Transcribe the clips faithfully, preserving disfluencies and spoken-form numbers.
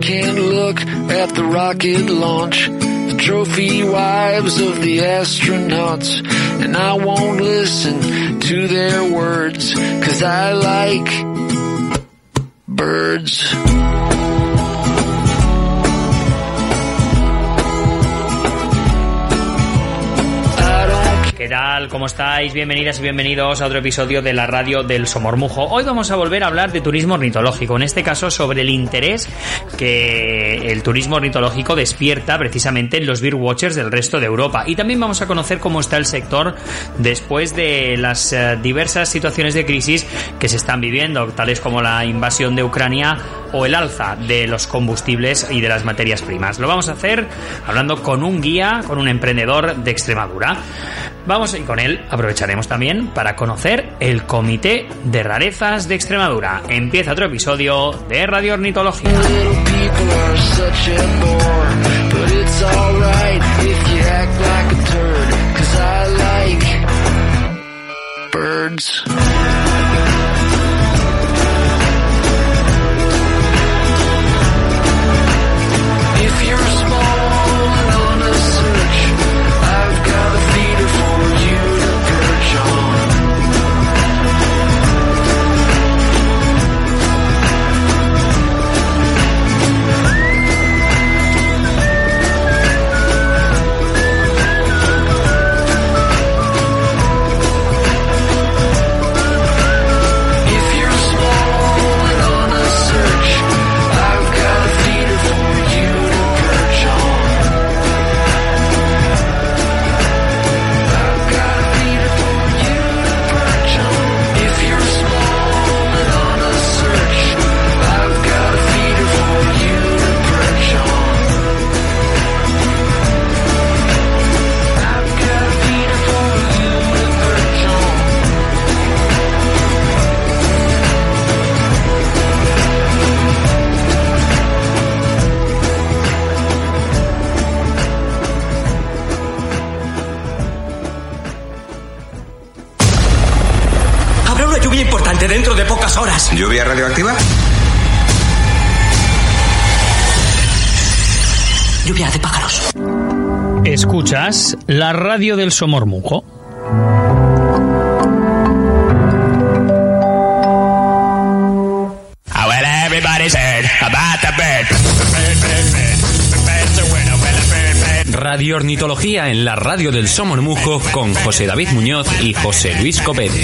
can't look at the rocket launch, the trophy wives of the astronauts, and I won't listen to their words, 'cause I like birds. ¿Qué tal? ¿Cómo estáis? Bienvenidas y bienvenidos a otro episodio de la radio del Somormujo. Hoy vamos a volver a hablar de turismo ornitológico, en este caso sobre el interés que el turismo ornitológico despierta precisamente en los birdwatchers del resto de Europa. Y también vamos a conocer cómo está el sector después de las eh, diversas situaciones de crisis que se están viviendo, tales como la invasión de Ucrania o el alza de los combustibles y de las materias primas. Lo vamos a hacer hablando con un guía, con un emprendedor de Extremadura. Vamos, y con él aprovecharemos también para conocer el Comité de Rarezas de Extremadura. Empieza otro episodio de Radio Ornitología. Dentro de pocas horas. ¿Lluvia radioactiva? Lluvia de pájaros. Escuchas la radio del Somormujo. Radio Ornitología en la radio del Somormujo con José David Muñoz y José Luis Copete.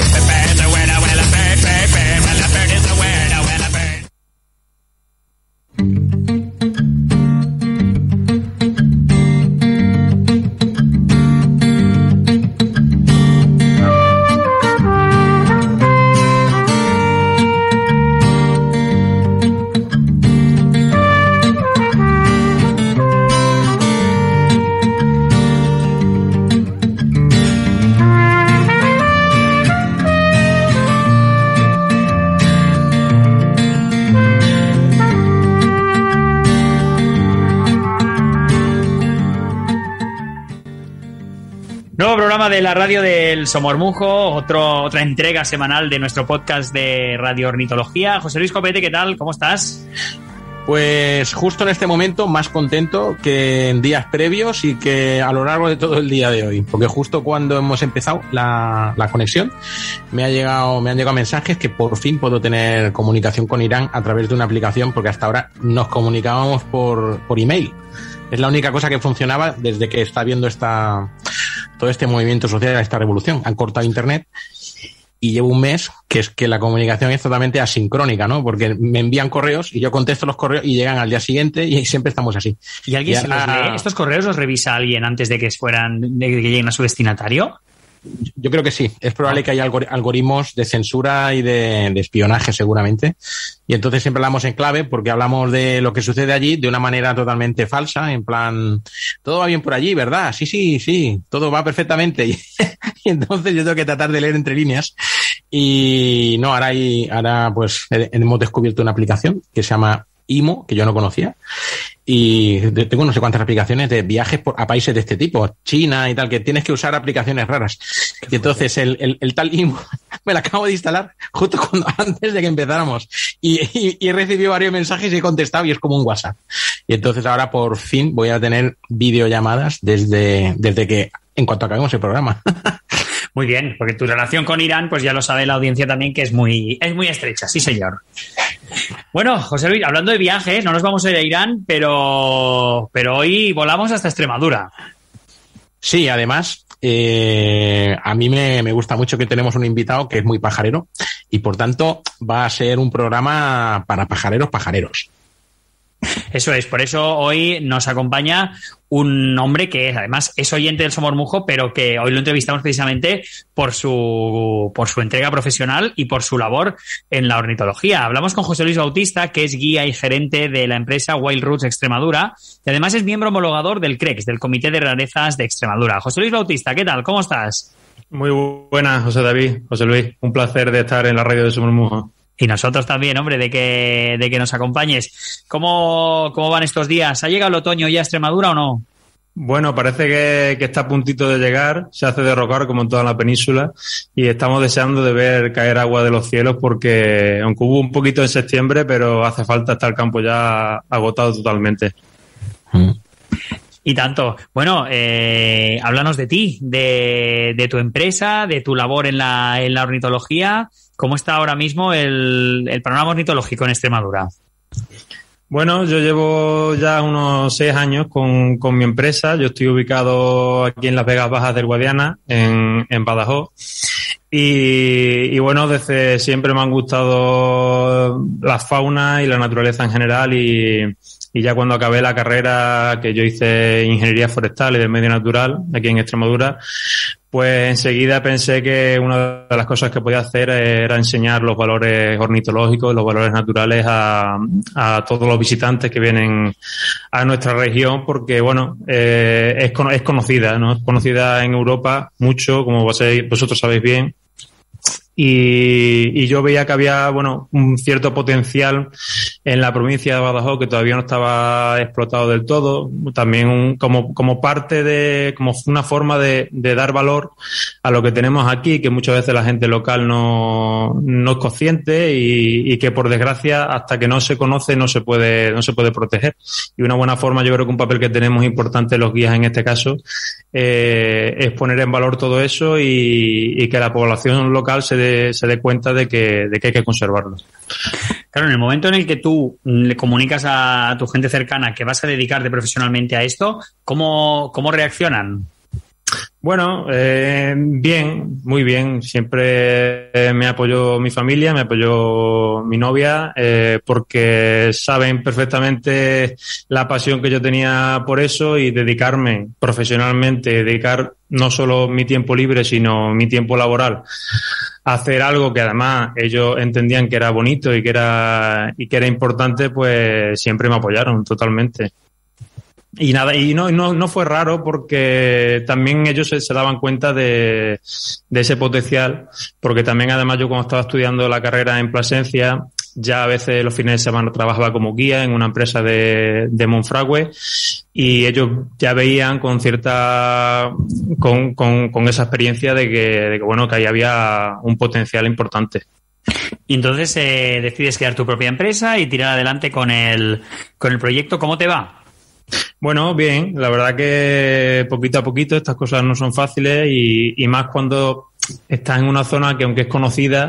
De la radio del Somormujo, otro, otra entrega semanal de nuestro podcast de Radio Ornitología. José Luis Copete, ¿qué tal? ¿Cómo estás? Pues justo en este momento más contento que en días previos y que a lo largo de todo el día de hoy, porque justo cuando hemos empezado la, la conexión me ha llegado, me han llegado mensajes que por fin puedo tener comunicación con Irán a través de una aplicación, porque hasta ahora nos comunicábamos por, por email. Es la única cosa que funcionaba desde que está habiendo esta, todo este movimiento social, esta revolución. Han cortado internet y llevo un mes que es que la comunicación es totalmente asincrónica, ¿no? Porque me envían correos y yo contesto los correos y llegan al día siguiente y siempre estamos así. ¿Y alguien y se los lee? ¿Estos correos los revisa alguien antes de que fueran, de que lleguen a su destinatario? Yo creo que sí. Es probable que haya algoritmos de censura y de, de espionaje seguramente. Y entonces siempre hablamos en clave porque hablamos de lo que sucede allí de una manera totalmente falsa, en plan, todo va bien por allí, ¿verdad? Sí, sí, sí, todo va perfectamente. Y, y entonces yo tengo que tratar de leer entre líneas. Y no, ahora, hay, ahora pues hemos descubierto una aplicación que se llama I M O, que yo no conocía. Y tengo no sé cuántas aplicaciones de viajes por, a países de este tipo, China y tal, que tienes que usar aplicaciones raras. Y entonces el, el, el tal I M O me la acabo de instalar justo cuando, antes de que empezáramos. Y, y, y he recibido varios mensajes y he contestado y es como un WhatsApp. Y entonces ahora por fin voy a tener videollamadas desde, desde que, en cuanto acabemos el programa. Muy bien, porque tu relación con Irán, pues ya lo sabe la audiencia también, que es muy, es muy estrecha, sí señor. Bueno, José Luis, hablando de viajes, no nos vamos a ir a Irán, pero, pero hoy volamos hasta Extremadura. Sí, además, eh, a mí me, me gusta mucho que tenemos un invitado que es muy pajarero y por tanto va a ser un programa para pajareros pajareros. Eso es, por eso hoy nos acompaña un hombre que además es oyente del Somormujo, pero que hoy lo entrevistamos precisamente por su, por su entrega profesional y por su labor en la ornitología. Hablamos con José Luis Bautista, que es guía y gerente de la empresa Wild Roots Extremadura y además es miembro homologador del C R E X, del Comité de Rarezas de Extremadura. José Luis Bautista, ¿qué tal? ¿Cómo estás? Muy buenas, José David, José Luis. Un placer de estar en la radio de Somormujo. Y nosotros también, hombre, de que, de que nos acompañes. ¿Cómo, cómo van estos días? ¿Ha llegado el otoño ya a Extremadura o no? Bueno, parece que, que está a puntito de llegar, se hace derrocar como en toda la península y estamos deseando de ver caer agua de los cielos porque, aunque hubo un poquito en septiembre, pero hace falta estar el campo ya agotado totalmente. Mm. Y tanto. Bueno, eh, háblanos de ti, de, de tu empresa, de tu labor en la, en la ornitología. ¿Cómo está ahora mismo el, el panorama ornitológico en Extremadura? Bueno, yo llevo ya unos seis años con, con mi empresa. Yo estoy ubicado aquí en Las Vegas Bajas del Guadiana, en, en Badajoz. Y, y bueno, desde siempre me han gustado la fauna y la naturaleza en general y, y ya cuando acabé la carrera, que yo hice ingeniería forestal y del medio natural aquí en Extremadura, pues enseguida pensé que una de las cosas que podía hacer era enseñar los valores ornitológicos, los valores naturales a, a todos los visitantes que vienen a nuestra región, porque bueno, eh, es, es conocida, ¿no? Es conocida en Europa mucho, como vosotros sabéis bien. Y, y yo veía que había, bueno, un cierto potencial en la provincia de Badajoz que todavía no estaba explotado del todo. También un, como, como parte de, como una forma de, de dar valor a lo que tenemos aquí, que muchas veces la gente local no, no es consciente y, y que por desgracia hasta que no se conoce no se puede, no se puede proteger. Y una buena forma, yo creo que un papel que tenemos importante los guías en este caso, eh, es poner en valor todo eso y, y que la población local se dé se dé cuenta de que, de que hay que conservarlo. Claro, en el momento en el que tú le comunicas a tu gente cercana que vas a dedicarte profesionalmente a esto, ¿cómo, cómo reaccionan? Bueno, eh, bien, muy bien. Siempre eh, me apoyó mi familia, me apoyó mi novia, eh, porque saben perfectamente la pasión que yo tenía por eso y dedicarme profesionalmente, dedicar no solo mi tiempo libre, sino mi tiempo laboral a hacer algo que además ellos entendían que era bonito y que era, y que era importante, pues siempre me apoyaron totalmente. Y nada, y no, no, no fue raro porque también ellos se, se daban cuenta de, de ese potencial, porque también además yo cuando estaba estudiando la carrera en Plasencia, ya a veces los fines de semana trabajaba como guía en una empresa de, de Monfragüe y ellos ya veían con cierta, con, con, con esa experiencia de que, de que bueno, que ahí había un potencial importante. Y entonces eh, decides crear tu propia empresa y tirar adelante con el, con el proyecto. ¿Cómo te va? Bueno, bien, la verdad que poquito a poquito estas cosas no son fáciles y, y más cuando estás en una zona que aunque es conocida,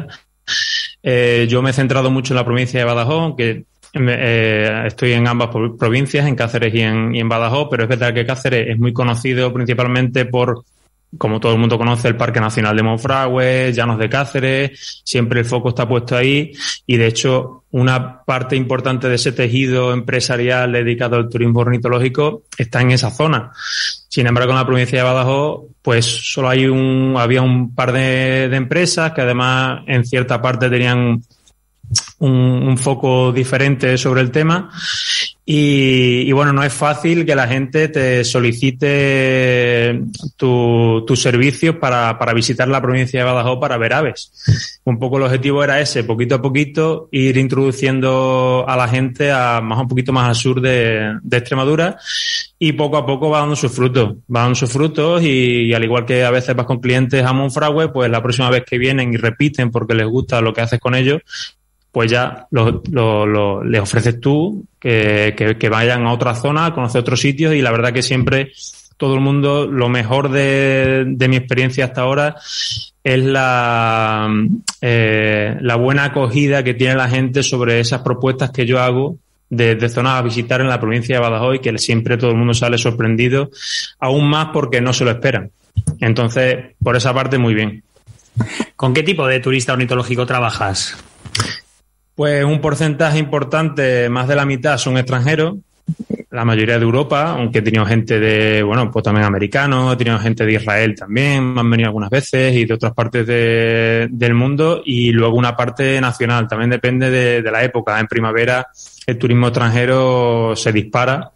eh, yo me he centrado mucho en la provincia de Badajoz, que eh, estoy en ambas provincias, en Cáceres y en, y en Badajoz, pero es verdad que Cáceres es muy conocido principalmente por, como todo el mundo conoce, el Parque Nacional de Monfragüe, Llanos de Cáceres, siempre el foco está puesto ahí y de hecho una parte importante de ese tejido empresarial dedicado al turismo ornitológico está en esa zona. Sin embargo, en la provincia de Badajoz, pues solo hay un, había un par de, de empresas que además en cierta parte tenían un, un foco diferente sobre el tema Y, y bueno, no es fácil que la gente te solicite tus tu servicios para, para visitar la provincia de Badajoz para ver aves. Un poco el objetivo era ese, poquito a poquito ir introduciendo a la gente a más un poquito más al sur de, de Extremadura, y poco a poco va dando sus frutos, va dando sus frutos y, y al igual que a veces vas con clientes a Monfragüe, pues la próxima vez que vienen y repiten porque les gusta lo que haces con ellos, pues ya lo, lo, lo, les ofreces tú que, que, que vayan a otra zona, a conocer otros sitios, y la verdad que siempre todo el mundo, lo mejor de, de mi experiencia hasta ahora es la, eh, la buena acogida que tiene la gente sobre esas propuestas que yo hago de, de zonas a visitar en la provincia de Badajoz, y que siempre todo el mundo sale sorprendido, aún más porque no se lo esperan. Entonces, por esa parte, muy bien. ¿Con qué tipo de turista ornitológico trabajas? Pues un porcentaje importante, más de la mitad, son extranjeros, la mayoría de Europa, aunque he tenido gente de, bueno, pues también americanos, he tenido gente de Israel también, me han venido algunas veces, y de otras partes de, del mundo, y luego una parte nacional, también depende de, de la época. En primavera el turismo extranjero se dispara,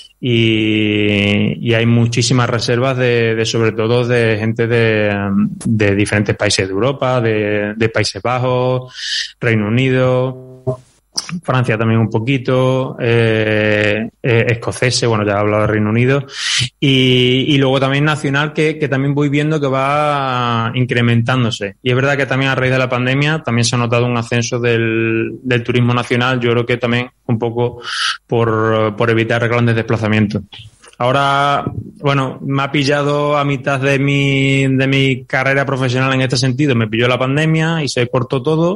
y, y hay muchísimas reservas de, de sobre todo de gente de, de diferentes países de Europa, de, de Países Bajos, Reino Unido, Francia también un poquito, eh, eh, escoceses, bueno, ya he hablado de Reino Unido, y, y luego también nacional, que, que también voy viendo que va incrementándose. Y es verdad que también a raíz de la pandemia también se ha notado un ascenso del, del turismo nacional, yo creo que también un poco por, por evitar grandes desplazamientos. Ahora, bueno, me ha pillado a mitad de mi, de mi carrera profesional en este sentido, me pilló la pandemia y se cortó todo.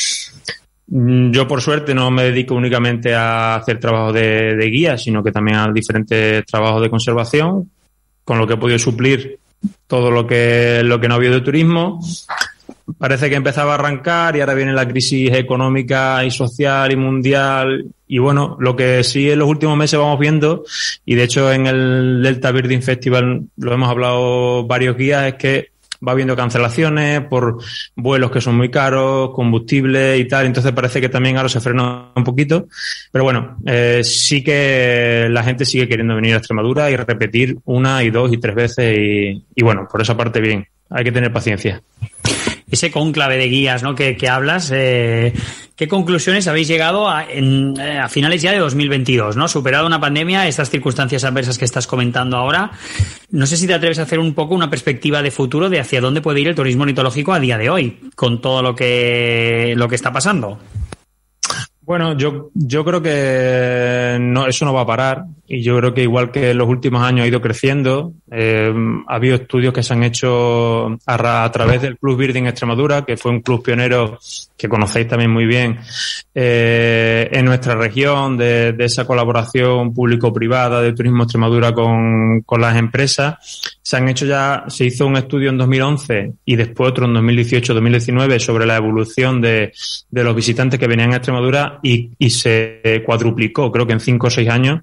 Yo, por suerte, no me dedico únicamente a hacer trabajo de, de guía, sino que también a diferentes trabajos de conservación, con lo que he podido suplir todo lo que, lo que no ha habido de turismo. Parece que empezaba a arrancar y ahora viene la crisis económica y social y mundial. Y bueno, lo que sí en los últimos meses vamos viendo, y de hecho en el Delta Birding Festival lo hemos hablado varios guías, es que va habiendo cancelaciones por vuelos que son muy caros, combustible y tal, entonces parece que también ahora se frena un poquito, pero bueno, eh, sí que la gente sigue queriendo venir a Extremadura y repetir una y dos y tres veces, y, y bueno, por esa parte bien, hay que tener paciencia. Ese cónclave de guías, ¿no?, que, que hablas, eh, ¿qué conclusiones habéis llegado a, en, a finales ya de dos mil veintidós, ¿no? Superado una pandemia, estas circunstancias adversas que estás comentando ahora, no sé si te atreves a hacer un poco una perspectiva de futuro de hacia dónde puede ir el turismo ornitológico a día de hoy, con todo lo que, lo que está pasando. Bueno, yo, yo creo que no, eso no va a parar, y yo creo que igual que en los últimos años ha ido creciendo, eh, ha habido estudios que se han hecho a, a través del Club Birding Extremadura, que fue un club pionero que conocéis también muy bien, eh, en nuestra región, de, de esa colaboración público-privada de Turismo Extremadura con, con las empresas. Se han hecho ya, se hizo un estudio en dos mil once y después otro en dos mil dieciocho dos mil diecinueve sobre la evolución de, de los visitantes que venían a Extremadura, y, y se cuadruplicó, creo que en cinco o seis años,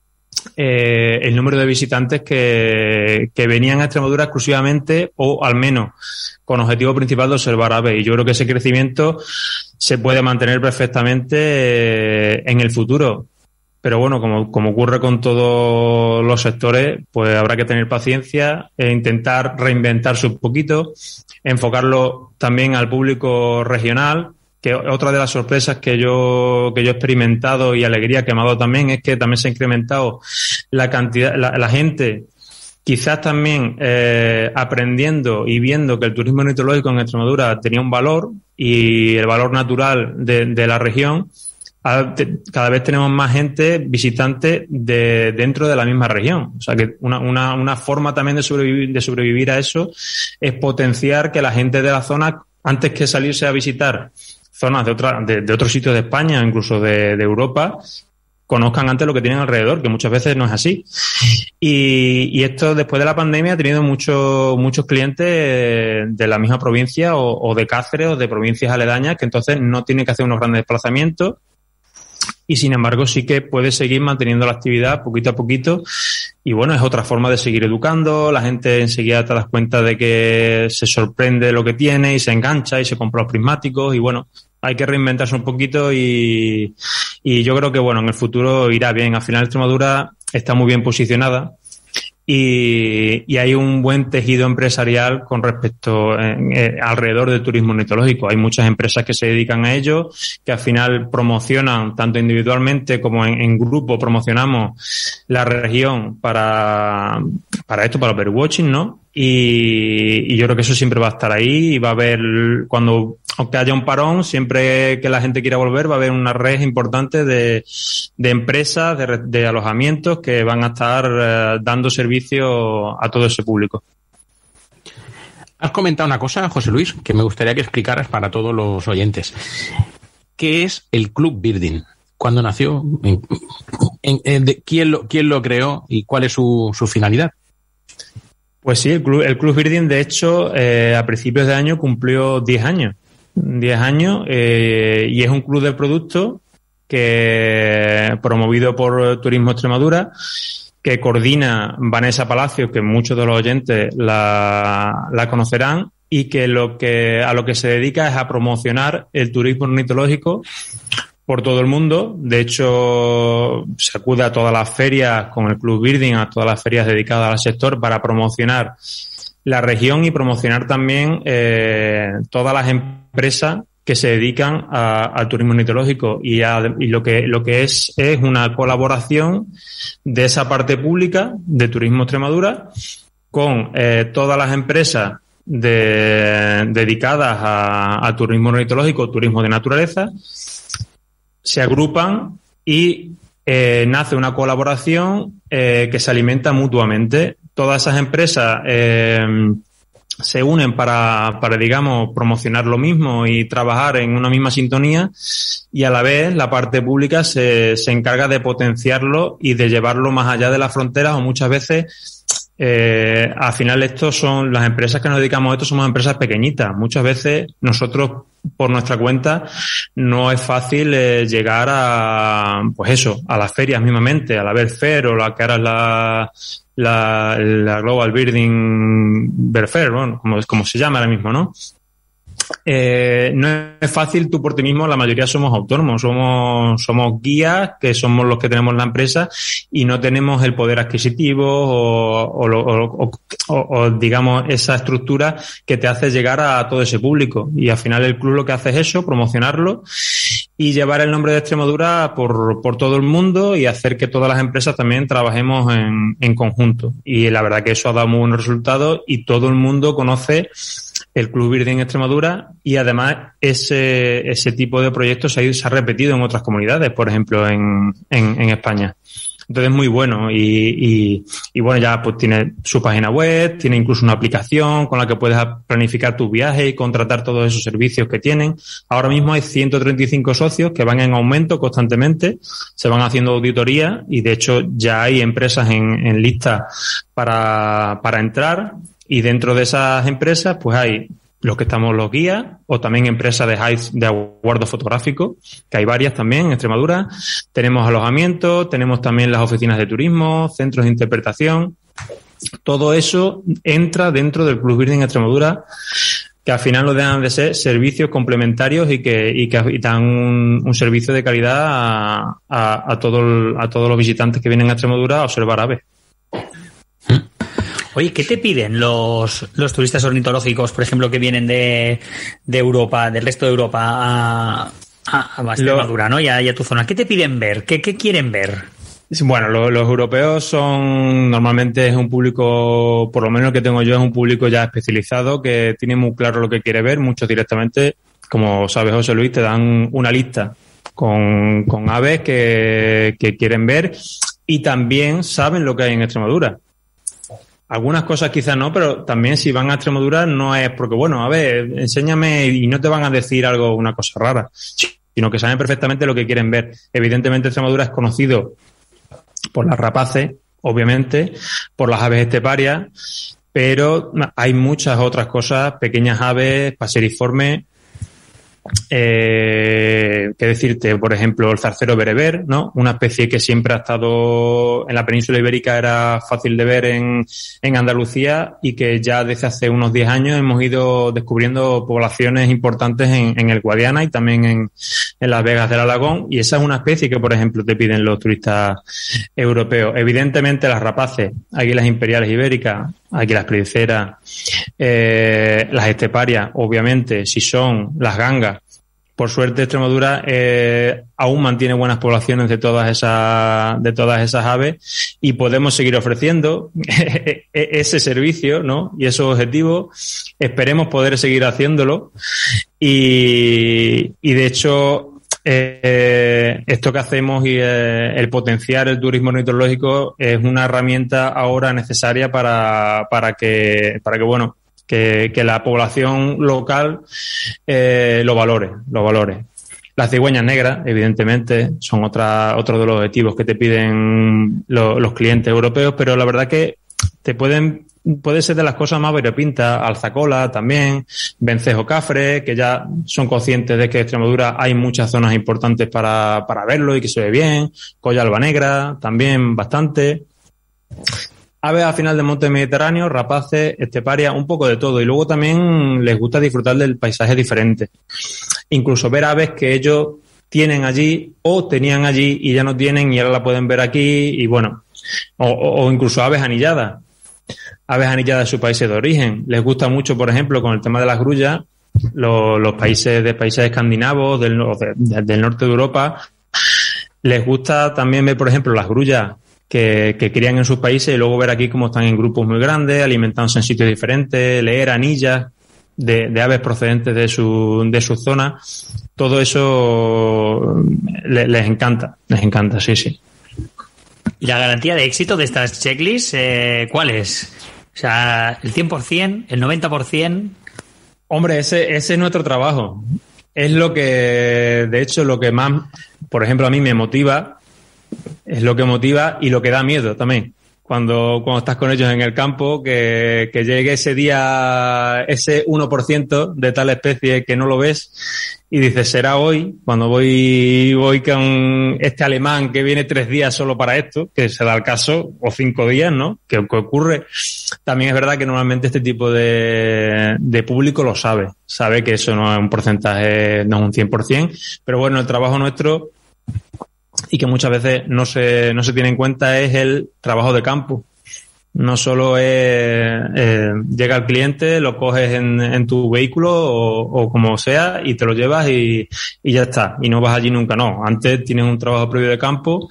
eh, el número de visitantes que, que venían a Extremadura exclusivamente, o al menos con objetivo principal de observar aves. Y yo creo que ese crecimiento se puede mantener perfectamente eh, en el futuro. Pero bueno, como, como ocurre con todos los sectores, pues habrá que tener paciencia e intentar reinventarse un poquito, enfocarlo también al público regional, que otra de las sorpresas que yo, que yo he experimentado y alegría que me ha dado también es que también se ha incrementado la cantidad, la, la gente, quizás también eh, aprendiendo y viendo que el turismo ornitológico en Extremadura tenía un valor, y el valor natural de, de la región. Cada vez tenemos más gente, visitantes de dentro de la misma región. O sea que una, una, una forma también de sobrevivir, de sobrevivir a eso es potenciar que la gente de la zona, antes que salirse a visitar zonas de otra, de, de otros sitios de España, incluso de, de Europa, conozcan antes lo que tienen alrededor, que muchas veces no es así. Y, y esto, después de la pandemia, ha tenido muchos muchos clientes de la misma provincia, o, o de Cáceres, o de provincias aledañas, que entonces no tienen que hacer unos grandes desplazamientos, y sin embargo sí que puede seguir manteniendo la actividad poquito a poquito. Y bueno, es otra forma de seguir educando. La gente enseguida te das cuenta de que se sorprende lo que tiene y se engancha y se compra los prismáticos, y bueno, hay que reinventarse un poquito y, y yo creo que, bueno, en el futuro irá bien. Al final Extremadura está muy bien posicionada y, y hay un buen tejido empresarial con respecto eh, eh, alrededor del turismo ornitológico. Hay muchas empresas que se dedican a ello, que al final promocionan tanto individualmente como en, en grupo, promocionamos la región para, para esto, para el birdwatching, ¿no? Y, y yo creo que eso siempre va a estar ahí y va a haber, cuando, aunque haya un parón, siempre que la gente quiera volver, va a haber una red importante de, de empresas, de, de alojamientos que van a estar eh, dando servicio a todo ese público. Has comentado una cosa, José Luis, que me gustaría que explicaras para todos los oyentes. ¿Qué es el Club Birding? ¿Cuándo nació? ¿En, en, en, de, quién, lo, ¿Quién lo creó y cuál es su, su finalidad? Pues sí, el Club, el Club Birding, de hecho, eh, a principios de año cumplió diez años. diez años eh, y es un club de productos que promovido por Turismo Extremadura, que coordina Vanessa Palacios, que muchos de los oyentes la, la conocerán, y que lo que a lo que se dedica es a promocionar el turismo ornitológico por todo el mundo. De hecho, se acude a todas las ferias con el Club Birding, a todas las ferias dedicadas al sector para promocionar la región y promocionar también eh, todas las empresas que se dedican a, al turismo ornitológico. Y, a, y lo que lo que es es una colaboración de esa parte pública de Turismo Extremadura con eh, todas las empresas de, dedicadas a, a turismo ornitológico, turismo de naturaleza. Se agrupan y eh, nace una colaboración eh, que se alimenta mutuamente. Todas esas empresas eh, se unen para, para, digamos, promocionar lo mismo y trabajar en una misma sintonía, y a la vez la parte pública se, se encarga de potenciarlo y de llevarlo más allá de las fronteras, o muchas veces Eh, al final estos son las empresas que nos dedicamos a esto, somos empresas pequeñitas. Muchas veces nosotros por nuestra cuenta no es fácil eh, llegar a, pues eso, a las ferias mismamente, a la Bird Fair o la que ahora es la, la, la Global Birding Bird Fair, bueno, como, como se llama ahora mismo, ¿no? Eh, no es fácil tú por ti mismo, la mayoría somos autónomos, somos, somos guías, que somos los que tenemos la empresa y no tenemos el poder adquisitivo o, o, o, o, o digamos esa estructura que te hace llegar a todo ese público, y al final el club lo que hace es eso, promocionarlo y llevar el nombre de Extremadura por, por todo el mundo y hacer que todas las empresas también trabajemos en, en conjunto, y la verdad que eso ha dado muy buenos resultados y todo el mundo conoce el Club Birding Extremadura, y además ese ese tipo de proyectos se ha, se ha repetido en otras comunidades, por ejemplo en, en, en España. Entonces muy bueno y, y, y bueno, ya pues tiene su página web, tiene incluso una aplicación con la que puedes planificar tus viajes y contratar todos esos servicios que tienen. Ahora mismo hay ciento treinta y cinco socios que van en aumento constantemente, se van haciendo auditorías y de hecho ya hay empresas en, en lista para, para entrar. Y dentro de esas empresas, pues hay los que estamos los guías, o también empresas de hides de aguardo fotográfico, que hay varias también en Extremadura. Tenemos alojamiento, tenemos también las oficinas de turismo, centros de interpretación. Todo eso entra dentro del Club Birding Extremadura, que al final no dejan de ser servicios complementarios y que, y que y dan un, un servicio de calidad a, a, a, todo el, a todos los visitantes que vienen a Extremadura a observar aves. Oye, ¿qué te piden los, los turistas ornitológicos, por ejemplo, que vienen de, de Europa, del resto de Europa a, a, a Extremadura, ¿no? Y a, y a tu zona? ¿Qué te piden ver? ¿Qué, qué quieren ver? Bueno, lo, los europeos son, normalmente es un público, por lo menos el que tengo yo, es un público ya especializado que tiene muy claro lo que quiere ver. Muchos directamente, como sabes, José Luis, te dan una lista con, con aves que, que quieren ver y también saben lo que hay en Extremadura. Algunas cosas quizás no, pero también si van a Extremadura no es porque, bueno, a ver, enséñame, y no te van a decir algo, una cosa rara, sino que saben perfectamente lo que quieren ver. Evidentemente Extremadura es conocido por las rapaces, obviamente, por las aves esteparias, pero hay muchas otras cosas, pequeñas aves, paseriformes, eh, qué decirte, por ejemplo, el zarcero bereber, ¿no? Una especie que siempre ha estado en la península ibérica, era fácil de ver en, en Andalucía, y que ya desde hace unos diez años hemos ido descubriendo poblaciones importantes en, en el Guadiana y también en, en Las Vegas del Alagón, y esa es una especie que, por ejemplo, te piden los turistas europeos. Evidentemente, las rapaces, águilas imperiales ibéricas, águilas priceras, eh, las esteparias, obviamente, si son las gangas. Por suerte, Extremadura eh, aún mantiene buenas poblaciones de todas esas de todas esas aves, y podemos seguir ofreciendo ese servicio, ¿no? Y esos objetivos. Esperemos poder seguir haciéndolo, y, y de hecho, Eh, esto que hacemos y eh, el potenciar el turismo ornitológico es una herramienta ahora necesaria para, para que, para que bueno, que, que la población local eh, lo valore, lo valore. Las cigüeñas negras, evidentemente, son otra, otro de los objetivos que te piden lo, los clientes europeos, pero la verdad que te pueden puede ser de las cosas más variopintas, alzacola también, vencejo cafre, que ya son conscientes de que en Extremadura hay muchas zonas importantes para, para verlo y que se ve bien, colla alba negra también bastante. Aves al final del monte mediterráneo, rapaces, esteparias, un poco de todo, y luego también les gusta disfrutar del paisaje diferente. Incluso ver aves que ellos tienen allí o tenían allí y ya no tienen y ahora la pueden ver aquí, y bueno, o, o, o incluso aves anilladas. Aves anilladas de sus países de origen. Les gusta mucho, por ejemplo, con el tema de las grullas, los, los países de países escandinavos, del, de, del norte de Europa. Les gusta también ver, por ejemplo, las grullas que, que crían en sus países, y luego ver aquí cómo están en grupos muy grandes, alimentándose en sitios diferentes, leer anillas de, de aves procedentes de su, de su zona. Todo eso les, les encanta, les encanta, sí, sí. ¿Y la garantía de éxito de estas checklists, eh, cuál es? O sea, ¿el cien por ciento? ¿El noventa por ciento? Hombre, ese, ese es nuestro trabajo. Es lo que, de hecho, lo que más, por ejemplo, a mí me motiva, es lo que motiva y lo que da miedo también. Cuando, cuando estás con ellos en el campo, que, que llegue ese día, ese uno por ciento de tal especie que no lo ves, y dices, será hoy, cuando voy, voy con este alemán que viene tres días solo para esto, que se da el caso, o cinco días, ¿no? Que, que ocurre. También es verdad que normalmente este tipo de, de público lo sabe. Sabe que eso no es un porcentaje, no es un cien por ciento, pero bueno, el trabajo nuestro, y que muchas veces no se, no se tiene en cuenta, es el trabajo de campo. No solo es, eh, llega el cliente, lo coges en, en tu vehículo o, o como sea y te lo llevas y, y ya está. Y no vas allí nunca, no. Antes tienes un trabajo previo de campo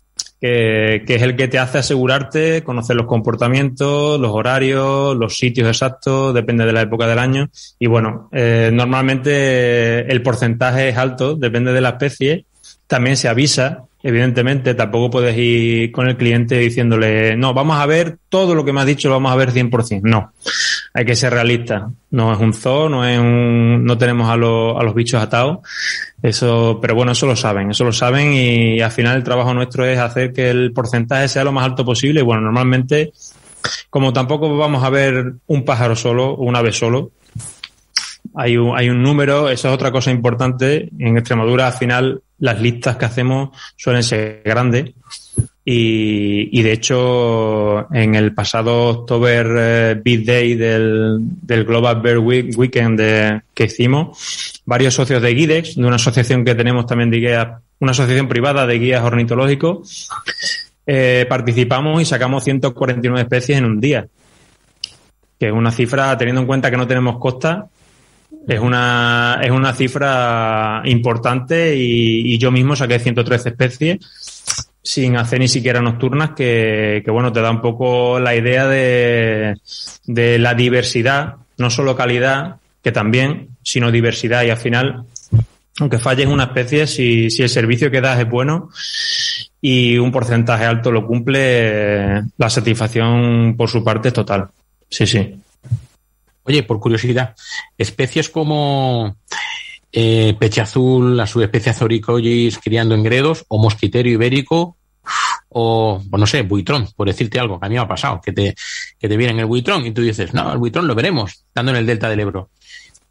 que, que es el que te hace asegurarte, conocer los comportamientos, los horarios, los sitios exactos, depende de la época del año. Y bueno, eh, normalmente el porcentaje es alto, depende de la especie. También se avisa, evidentemente, tampoco puedes ir con el cliente diciéndole, no, vamos a ver todo lo que me has dicho, lo vamos a ver cien por ciento. No, hay que ser realista. No es un zoo, no es un, no tenemos a los, a los bichos atados. Eso, pero bueno, eso lo saben, eso lo saben, y al final el trabajo nuestro es hacer que el porcentaje sea lo más alto posible. Y bueno, normalmente, como tampoco vamos a ver un pájaro solo, o un ave solo, hay un, hay un número, eso es otra cosa importante. En Extremadura, al final, las listas que hacemos suelen ser grandes, y, y de hecho, en el pasado October eh, Big Day del, del Global Bird Week, Weekend de, que hicimos, varios socios de Guidex, de una asociación que tenemos también de guías, una asociación privada de guías ornitológicos, eh, participamos y sacamos ciento cuarenta y nueve especies en un día, que es una cifra, teniendo en cuenta que no tenemos costa, es una es una cifra importante, y, y yo mismo saqué ciento trece especies sin hacer ni siquiera nocturnas, que, que bueno, te da un poco la idea de, de la diversidad, no solo calidad, que también, sino diversidad. Y al final, aunque falles una especie, si, si el servicio que das es bueno y un porcentaje alto lo cumple, la satisfacción por su parte es total. Sí, sí. Oye, por curiosidad, especies como eh, peche azul, la subespecie Azoricolis criando en gredos, o mosquitero ibérico, o, pues no sé, buitrón, por decirte algo, que a mí me ha pasado, que te, que te vienen el buitrón y tú dices, no, el buitrón lo veremos, estando en el delta del Ebro.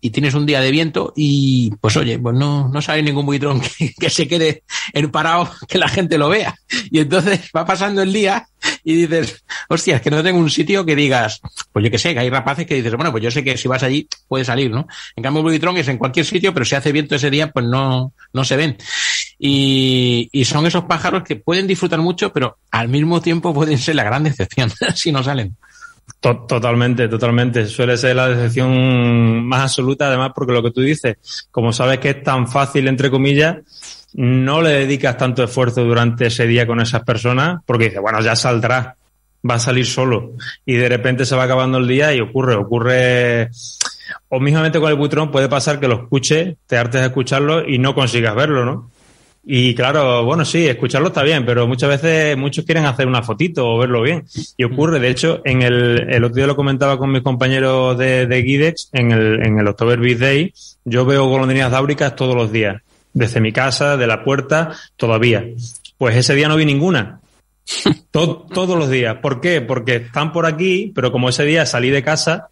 y tienes un día de viento y pues oye, pues no, no sale ningún buitrón que, que se quede en parado, que la gente lo vea. Y entonces va pasando el día y dices, hostia, es que no tengo un sitio que digas, pues yo que sé, que hay rapaces que dices, bueno, pues yo sé que si vas allí puedes salir, ¿no? En cambio el buitrón es en cualquier sitio, pero si hace viento ese día, pues no, no se ven. Y, y son esos pájaros que pueden disfrutar mucho, pero al mismo tiempo pueden ser la gran decepción si no salen. Totalmente, totalmente. Suele ser la decepción más absoluta, además, porque lo que tú dices, como sabes que es tan fácil, entre comillas, no le dedicas tanto esfuerzo durante ese día con esas personas, porque dices, bueno, ya saldrá, va a salir solo. Y de repente se va acabando el día y ocurre, ocurre... O mismamente con el buitrón puede pasar que lo escuches, te hartes de escucharlo y no consigas verlo, ¿no? Y claro, bueno, sí, escucharlo está bien, pero muchas veces muchos quieren hacer una fotito o verlo bien. Y ocurre, de hecho, en el, el otro día lo comentaba con mis compañeros de, de Guidex, en el, en el October Beach Day, yo veo golondrinas dáuricas todos los días, desde mi casa, de la puerta, todavía. Pues ese día no vi ninguna. Todo, todos los días. ¿Por qué? Porque están por aquí, pero como ese día salí de casa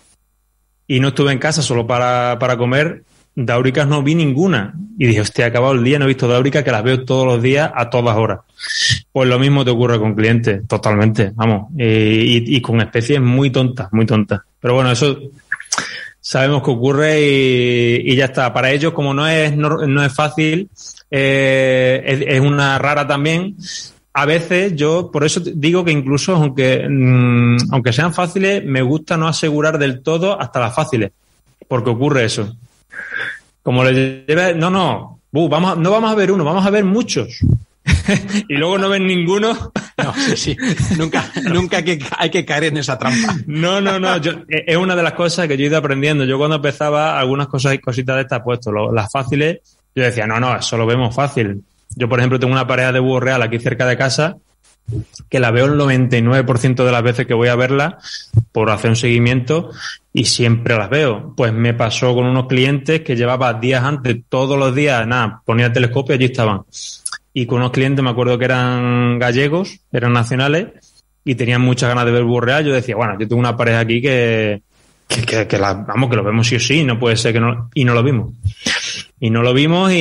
y no estuve en casa solo para, para comer, dáuricas no vi ninguna. Y dije, hostia, ha acabado el día, no he visto dáuricas, que las veo todos los días a todas horas. Pues lo mismo te ocurre con clientes, totalmente, vamos. Y, y con especies muy tontas, muy tontas. Pero bueno, eso sabemos que ocurre y, y ya está. Para ellos, como no es, no, no es fácil, eh, es, es una rara también. A veces yo, por eso digo que incluso aunque, mmm, aunque sean fáciles, me gusta no asegurar del todo hasta las fáciles. Porque ocurre eso. Como le lleve, no, no, uh, vamos, no vamos a ver uno, vamos a ver muchos. Y luego no ven ninguno. No, sí, sí. Nunca, nunca hay que, hay que caer en esa trampa. No, no, no. Yo, es una de las cosas que yo he ido aprendiendo. Yo cuando empezaba algunas cosas y cositas de estas puestos, lo, las fáciles, yo decía, no, no, eso lo vemos fácil. Yo, por ejemplo, tengo una pareja de búho real aquí cerca de casa que la veo el noventa y nueve por ciento de las veces que voy a verla por hacer un seguimiento y siempre las veo. Pues me pasó con unos clientes que llevaba días antes, todos los días, nada, ponía el telescopio y allí estaban. Y con unos clientes, me acuerdo que eran gallegos, eran nacionales y tenían muchas ganas de ver búho real. Yo decía, bueno, yo tengo una pareja aquí que, que, que, que la, vamos, que lo vemos sí o sí, no puede ser que no, y no lo vimos. Y no lo vimos y,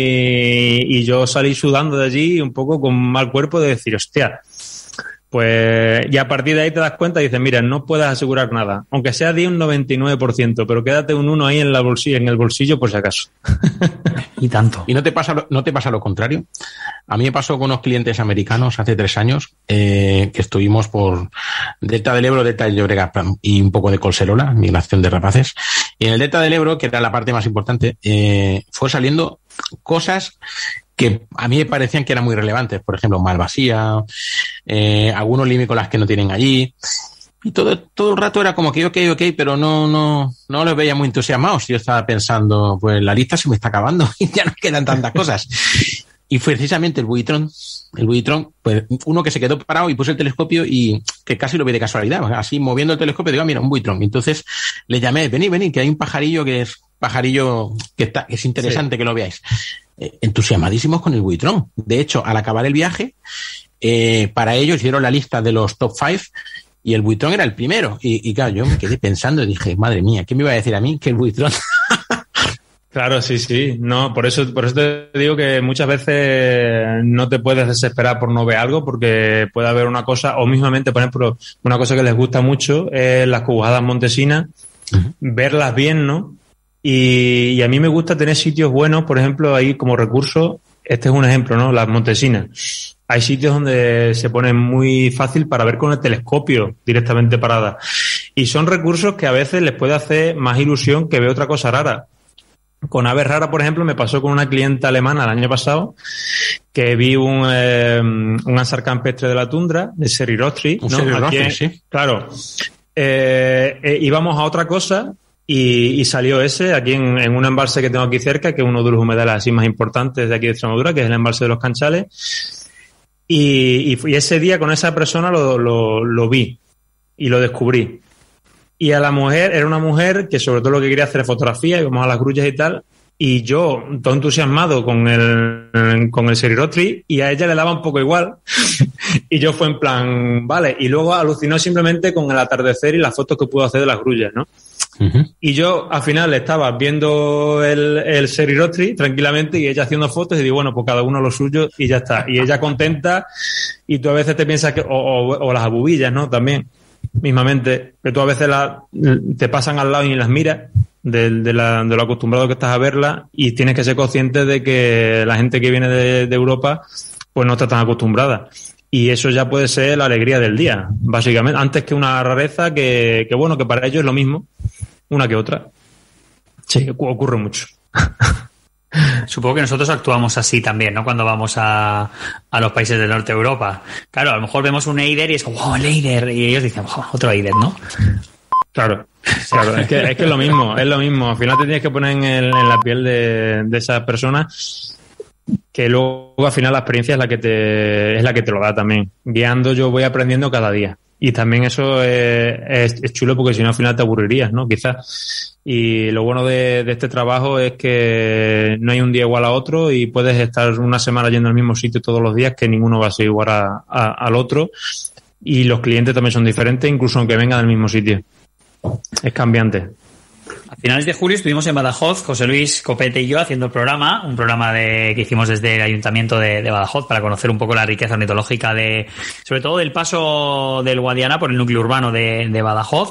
y yo salí sudando de allí un poco con mal cuerpo de decir, hostia, pues, y a partir de ahí te das cuenta y dices, mira, no puedes asegurar nada, aunque sea de un noventa y nueve por ciento, pero quédate un uno ahí en la bolsillo, en el bolsillo por si acaso. Y tanto. ¿Y no te pasa lo, no te pasa lo contrario? A mí me pasó con unos clientes americanos hace tres años eh, que estuvimos por Delta del Ebro, Delta del Llobregat y un poco de Collserola, migración de rapaces. Y en el Delta del Ebro, que era la parte más importante, eh, fue saliendo cosas que a mí me parecían que eran muy relevantes. Por ejemplo, malvasía, eh, algunos limícolas que no tienen allí. Y todo, todo el rato era como que ok, ok, pero no, no, no los veía muy entusiasmados. Yo estaba pensando, pues la lista se me está acabando y ya no quedan tantas cosas. Y fue precisamente el buitrón, el buitrón, pues uno que se quedó parado y puse el telescopio y que casi lo vi de casualidad. Así moviendo el telescopio digo, mira, un buitrón. Y entonces le llamé, vení, vení, que hay un pajarillo que es pajarillo que está, que es interesante sí. Que lo veáis. Eh, entusiasmadísimos con el buitrón. De hecho, al acabar el viaje, eh, para ellos hicieron la lista de los top five. Y el buitrón era el primero. Y, y claro, yo me quedé pensando y dije, madre mía, ¿qué me iba a decir a mí que el buitrón? Claro, sí, sí. No, por eso, por eso te digo que muchas veces no te puedes desesperar por no ver algo, porque puede haber una cosa, o mismamente, por ejemplo, una cosa que les gusta mucho es las cubujadas montesinas, uh-huh. Verlas bien, ¿no? Y, y a mí me gusta tener sitios buenos, por ejemplo, ahí como recurso, este es un ejemplo, ¿no? Las montesinas. Hay sitios donde se pone muy fácil para ver con el telescopio directamente parada. Y son recursos que a veces les puede hacer más ilusión que ver otra cosa rara. Con aves raras, por ejemplo, me pasó con una clienta alemana el año pasado que vi un, eh, un ánsar campestre de la tundra, de Serirostri, ¿no? Serirostri, sí. Claro. Eh, eh, íbamos a otra cosa y, y salió ese aquí en, en un embalse que tengo aquí cerca, que es uno de los humedales así más importantes de aquí de Extremadura, que es el embalse de los Canchales. Y, y, y ese día con esa persona lo, lo, lo vi y lo descubrí. Y a la mujer, era una mujer que sobre todo lo que quería hacer es fotografía, íbamos a las grullas y tal, y yo, todo entusiasmado con el, con el Serirostri, y a ella le daba un poco igual, y yo fue en plan, vale, y luego alucinó simplemente con el atardecer y las fotos que pudo hacer de las grullas, ¿no? Uh-huh. Y yo al final estaba viendo el, el Serirostri tranquilamente y ella haciendo fotos y digo, bueno, pues cada uno lo suyo y ya está. Y ella contenta y tú a veces te piensas que, o, o, o las abubillas, ¿no? También, mismamente, que tú a veces la, te pasan al lado y ni las miras de, de, la, de lo acostumbrado que estás a verla y tienes que ser consciente de que la gente que viene de, de Europa pues no está tan acostumbrada. Y eso ya puede ser la alegría del día, básicamente, antes que una rareza que, que bueno, que para ellos es lo mismo, una que otra. Sí, ocurre mucho. Supongo que nosotros actuamos así también, ¿no? Cuando vamos a, a los países del norte de Europa. Claro, a lo mejor vemos un Eider y es como, ¡oh, el Eider! Y ellos dicen, ¡oh, otro Eider!, ¿no? Claro, claro, es que, es que es lo mismo, es lo mismo. Al final te tienes que poner en, el, en la piel de, de esas personas, que luego al final la experiencia es la que te es la que te lo da también. Guiando yo voy aprendiendo cada día y también eso es, es, es chulo porque si no al final te aburrirías, ¿no? Quizás. Y lo bueno de, de este trabajo es que no hay un día igual a otro y puedes estar una semana yendo al mismo sitio todos los días, que ninguno va a ser igual a, a, al otro, y los clientes también son diferentes incluso aunque vengan del mismo sitio. Es cambiante. A finales de julio estuvimos en Badajoz, José Luis Copete y yo, haciendo el programa, un programa de, que hicimos desde el Ayuntamiento de, de Badajoz para conocer un poco la riqueza ornitológica de, sobre todo del paso del Guadiana por el núcleo urbano de, de Badajoz.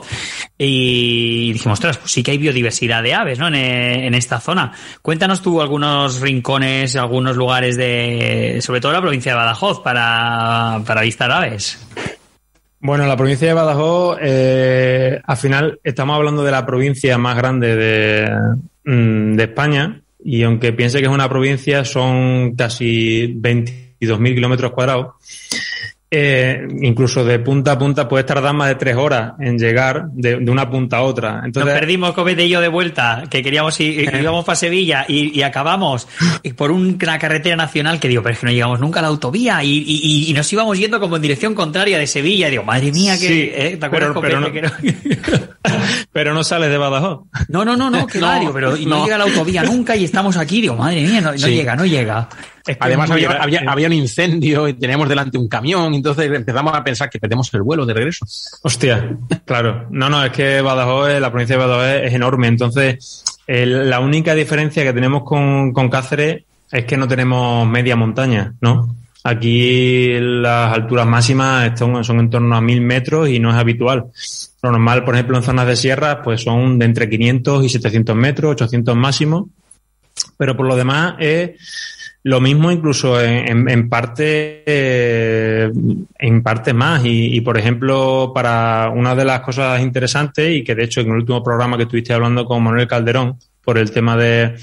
Y dijimos, ostras, pues sí que hay biodiversidad de aves, ¿no? En, en esta zona. Cuéntanos tú algunos rincones, algunos lugares de, sobre todo la provincia de Badajoz, para, para avistar aves. Bueno, la provincia de Badajoz, eh, al final estamos hablando de la provincia más grande de, de España, y aunque piense que es una provincia, son casi veintidós mil kilómetros cuadrados. Eh, incluso de punta a punta puedes tardar más de tres horas en llegar de, de una punta a otra. Entonces, nos perdimos Copete y yo de vuelta, que queríamos ir, íbamos para Sevilla y, y acabamos por una carretera nacional que digo, pero es que no llegamos nunca a la autovía y, y, y nos íbamos yendo como en dirección contraria de Sevilla. Y digo, madre mía, que sí, ¿eh? ¿Te acuerdas, pero, pero, no, que no... pero no sales de Badajoz. No, no, no, no, que no, pero no, no llega a la autovía nunca y estamos aquí. Digo, madre mía, no, no sí. llega, no llega. Es que además había, había, había un incendio y teníamos delante un camión, entonces empezamos a pensar que perdemos el vuelo de regreso. Hostia, claro. No, no, es que Badajoz, la provincia de Badajoz es enorme. Entonces, el, la única diferencia que tenemos con, con Cáceres es que no tenemos media montaña, ¿no? Aquí las alturas máximas son, son en torno a mil metros y no es habitual. Lo normal, por ejemplo, en zonas de sierras, pues son de entre quinientos y setecientos metros, ochocientos máximo. Pero por lo demás es lo mismo incluso en, en, en parte eh, en parte más y, y por ejemplo para una de las cosas interesantes y que de hecho en el último programa que estuviste hablando con Manuel Calderón por el tema de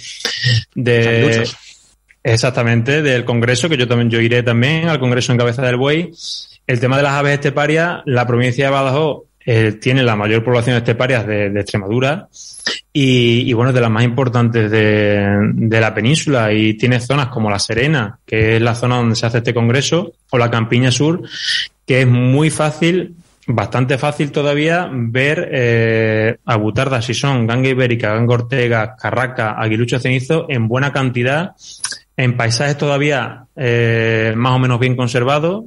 de exactamente del congreso, que yo también yo iré también al congreso en Cabeza del Buey, el tema de las aves esteparias, la provincia de Badajoz eh, tiene la mayor población de esteparias de, de Extremadura. Y, y bueno, de las más importantes de, de la península, y tiene zonas como La Serena, que es la zona donde se hace este congreso, o la Campiña Sur, que es muy fácil, bastante fácil todavía, ver eh, abutardas, si son ganga ibérica, ganga ortega, carraca, aguilucho cenizo, en buena cantidad, en paisajes todavía eh, más o menos bien conservados,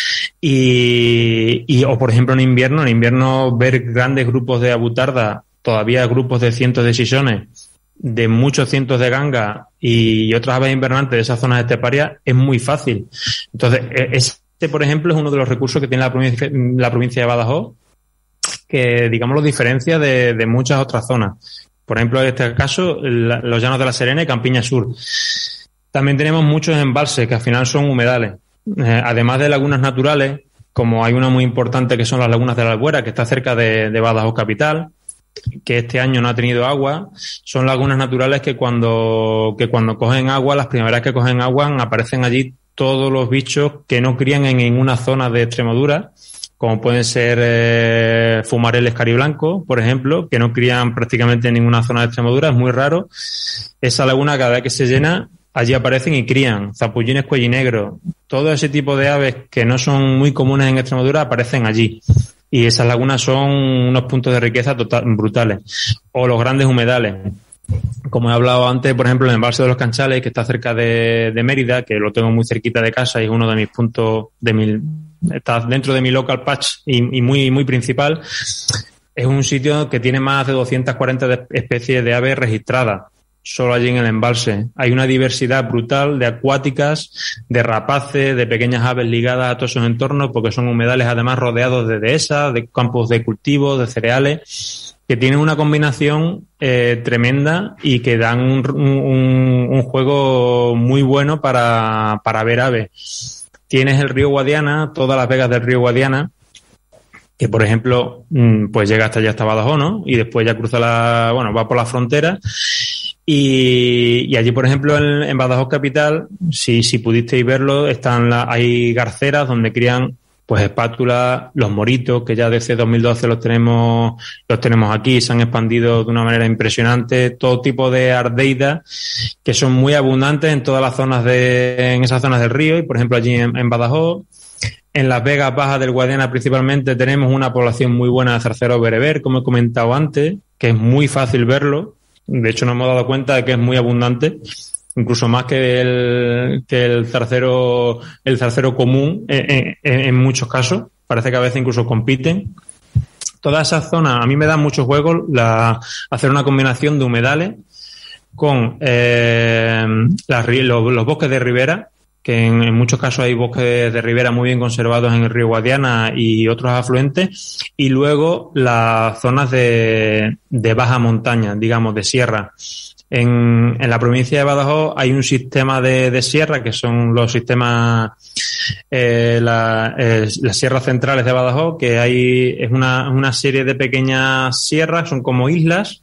y, y o por ejemplo en invierno, en invierno ver grandes grupos de abutardas, todavía grupos de cientos de sisones, de muchos cientos de gangas y otras aves invernantes de esas zonas esteparias es muy fácil. Entonces, este, por ejemplo, es uno de los recursos que tiene la provincia, la provincia de Badajoz, que, digamos, lo diferencia de, de muchas otras zonas. Por ejemplo, en este caso, la, los llanos de La Serena y Campiña Sur. También tenemos muchos embalses, que al final son humedales. Eh, además de lagunas naturales, como hay una muy importante que son las lagunas de la Albuera, que está cerca de, de Badajoz capital, que este año no ha tenido agua, son lagunas naturales que cuando, que cuando cogen agua, las primeras que cogen agua, aparecen allí todos los bichos que no crían en ninguna zona de Extremadura, como pueden ser eh, fumareles cariblancos, por ejemplo, que no crían prácticamente en ninguna zona de Extremadura, es muy raro. Esa laguna, cada vez que se llena, allí aparecen y crían zapullines cuellinegros, todo ese tipo de aves que no son muy comunes en Extremadura aparecen allí. Y esas lagunas son unos puntos de riqueza total, brutales. O los grandes humedales. Como he hablado antes, por ejemplo, el embalse de los Canchales, que está cerca de, de Mérida, que lo tengo muy cerquita de casa y es uno de mis puntos, de mi, está dentro de mi local patch y, y muy, muy principal. es un sitio que tiene más de doscientas cuarenta de especies de aves registradas, solo allí en el embalse. Hay una diversidad brutal de acuáticas, de rapaces, de pequeñas aves ligadas a todos esos entornos, porque son humedales además rodeados de dehesas, de campos de cultivo, de cereales, que tienen una combinación eh, tremenda y que dan un, un, un juego muy bueno para, para ver aves. Tienes el río Guadiana, todas las vegas del río Guadiana, que por ejemplo, pues llega hasta allá, hasta Badajoz, ¿no? Y después ya cruza la, bueno, va por la frontera. Y, y allí, por ejemplo, en, en Badajoz capital, si, si pudisteis verlo, están la, hay garceras donde crían pues espátulas, los moritos, que ya desde dos mil doce los tenemos, los tenemos aquí, se han expandido de una manera impresionante, todo tipo de ardeidas que son muy abundantes en todas las zonas de, en esas zonas del río, y por ejemplo allí en, en Badajoz. En las Vegas Bajas del Guadiana principalmente tenemos una población muy buena de zarcero bereber, como he comentado antes, que es muy fácil verlo. De hecho, nos hemos dado cuenta de que es muy abundante, incluso más que el, que el zarcero, el zarcero común en, en, en muchos casos. Parece que a veces incluso compiten. Todas esas zonas, a mí me dan mucho juego la, hacer una combinación de humedales con eh, las, los, los bosques de ribera, que en, en muchos casos hay bosques de ribera muy bien conservados en el río Guadiana y otros afluentes, y luego las zonas de, de baja montaña, digamos, de sierra. En, en la provincia de Badajoz hay un sistema de, de sierra, que son los sistemas, eh, la, eh, las sierras centrales de Badajoz, que hay, es una, una serie de pequeñas sierras, son como islas,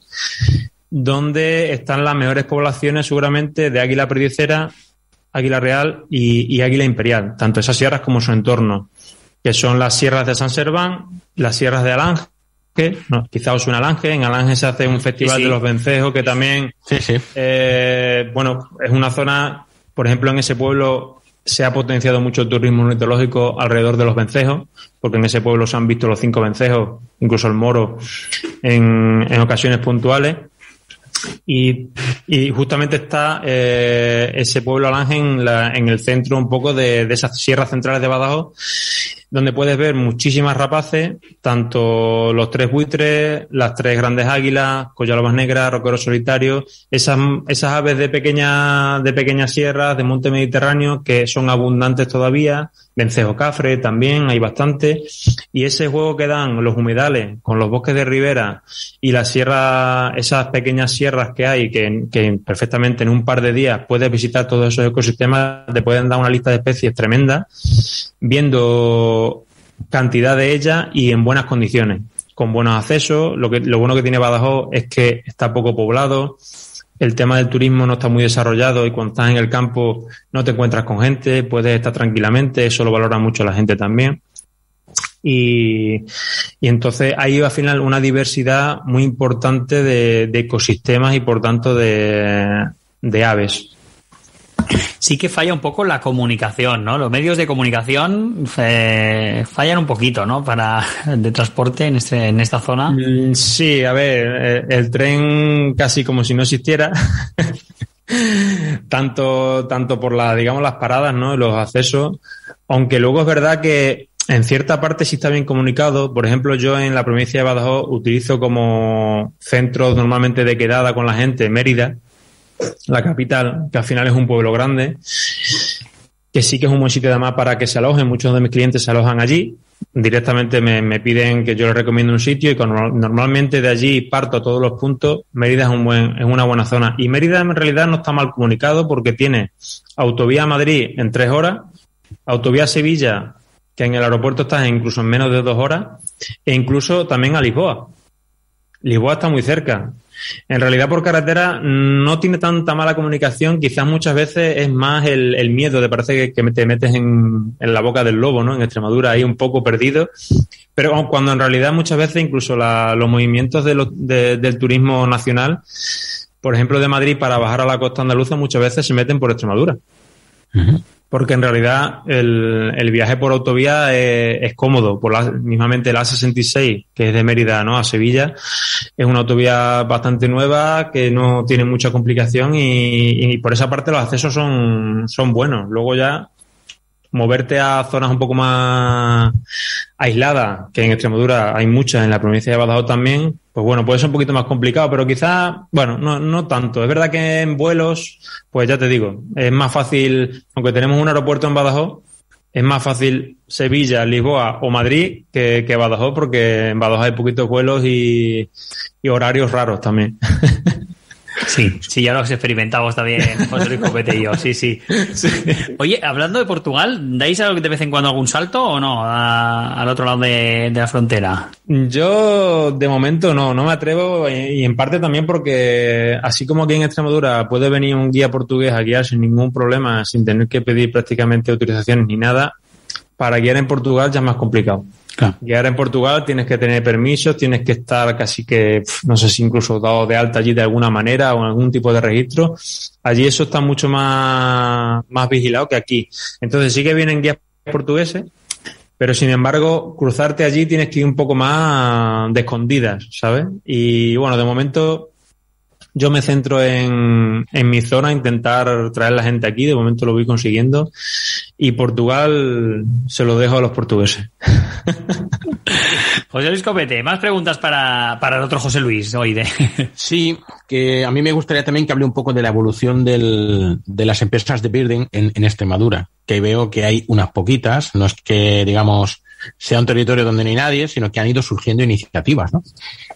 donde están las mejores poblaciones seguramente de águila perdicera, águila real y, y águila imperial, tanto esas sierras como su entorno, que son las sierras de San Serván, las sierras de Alange, no, quizá os suena Alange, en Alange se hace un festival sí, sí. de los vencejos, que también, sí, sí. Eh, bueno, es una zona, por ejemplo, en ese pueblo se ha potenciado mucho el turismo ornitológico alrededor de los vencejos, porque en ese pueblo se han visto los cinco vencejos, incluso el moro, en, en ocasiones puntuales. Y, y justamente está eh, ese pueblo Alange en, la, en el centro un poco de, de esas sierras centrales de Badajoz, donde puedes ver muchísimas rapaces, tanto los tres buitres, las tres grandes águilas, collalobas negras, roqueros solitarios, esas, esas aves de pequeña, de pequeñas sierras, de monte mediterráneo, que son abundantes todavía, vencejo cafre también, hay bastante, y ese juego que dan los humedales con los bosques de ribera y las sierras, esas pequeñas sierras que hay, que, que perfectamente en un par de días puedes visitar todos esos ecosistemas, te pueden dar una lista de especies tremenda, viendo cantidad de ellas y en buenas condiciones, con buenos accesos. Lo que, lo bueno que tiene Badajoz es que está poco poblado, el tema del turismo no está muy desarrollado y cuando estás en el campo no te encuentras con gente, puedes estar tranquilamente, eso lo valora mucho la gente también. Y, y entonces hay al final una diversidad muy importante de, de ecosistemas y por tanto de, de aves. Sí que falla un poco la comunicación, ¿no? Los medios de comunicación eh, fallan un poquito, ¿no? Para de transporte en este en esta zona. Sí, a ver, el tren casi como si no existiera. tanto tanto por la, digamos, las paradas, ¿no? Los accesos, aunque luego es verdad que en cierta parte sí está bien comunicado. Por ejemplo, yo en la provincia de Badajoz utilizo como centros normalmente de quedada con la gente Mérida, la capital, que al final es un pueblo grande, que sí que es un buen sitio además para que se alojen. Muchos de mis clientes se alojan allí, directamente me, me piden que yo les recomiendo un sitio y con, normalmente de allí parto a todos los puntos. Mérida es un buen, es una buena zona, y Mérida en realidad no está mal comunicado porque tiene autovía a Madrid en tres horas, autovía a Sevilla, que en el aeropuerto estás incluso en menos de dos horas, e incluso también a Lisboa. Lisboa está muy cerca. En realidad por carretera no tiene tanta mala comunicación, quizás muchas veces es más el, el miedo, te parece que, que te metes en, en la boca del lobo, ¿no? En Extremadura, ahí un poco perdido, pero cuando en realidad muchas veces incluso la, los movimientos de lo, de, del turismo nacional, por ejemplo de Madrid para bajar a la costa andaluza, muchas veces se meten por Extremadura. Uh-huh. Porque en realidad el, el viaje por autovía es, es cómodo. Por la, mismamente la A sesenta y seis, que es de Mérida, ¿no?, a Sevilla, es una autovía bastante nueva que no tiene mucha complicación y, y por esa parte los accesos son, son buenos. Luego ya moverte a zonas un poco más aisladas, que en Extremadura hay muchas, en la provincia de Badajoz también, pues bueno, puede ser un poquito más complicado, pero quizás, bueno, no, no tanto. Es verdad que en vuelos, pues ya te digo, es más fácil, aunque tenemos un aeropuerto en Badajoz, es más fácil Sevilla, Lisboa o Madrid que, que Badajoz, porque en Badajoz hay poquitos vuelos y, y horarios raros también. Sí, sí, ya lo experimentamos también, José Luis Copete y yo, sí, sí, sí. Oye, hablando de Portugal, ¿dais de vez en cuando algún salto o no a, al otro lado de, de la frontera? Yo, de momento, no, no me atrevo, y en parte también porque, así como aquí en Extremadura puede venir un guía portugués a guiar sin ningún problema, sin tener que pedir prácticamente autorizaciones ni nada, para guiar en Portugal ya es más complicado. Claro. Guiar en Portugal tienes que tener permisos, tienes que estar casi que, no sé si incluso dado de alta allí de alguna manera o en algún tipo de registro. Allí eso está mucho más, más vigilado que aquí. Entonces sí que vienen guías portugueses, pero sin embargo cruzarte allí tienes que ir un poco más de escondidas, ¿sabes? Y bueno, de momento yo me centro en, en mi zona, intentar traer la gente aquí, de momento lo voy consiguiendo, y Portugal se lo dejo a los portugueses. José Luis Copete, más preguntas para, para el otro José Luis hoy. De... Sí, que a mí me gustaría también que hable un poco de la evolución del, de las empresas de birding en, en Extremadura, que veo que hay unas poquitas, no es que, digamos, sea un territorio donde no hay nadie, sino que han ido surgiendo iniciativas, ¿no?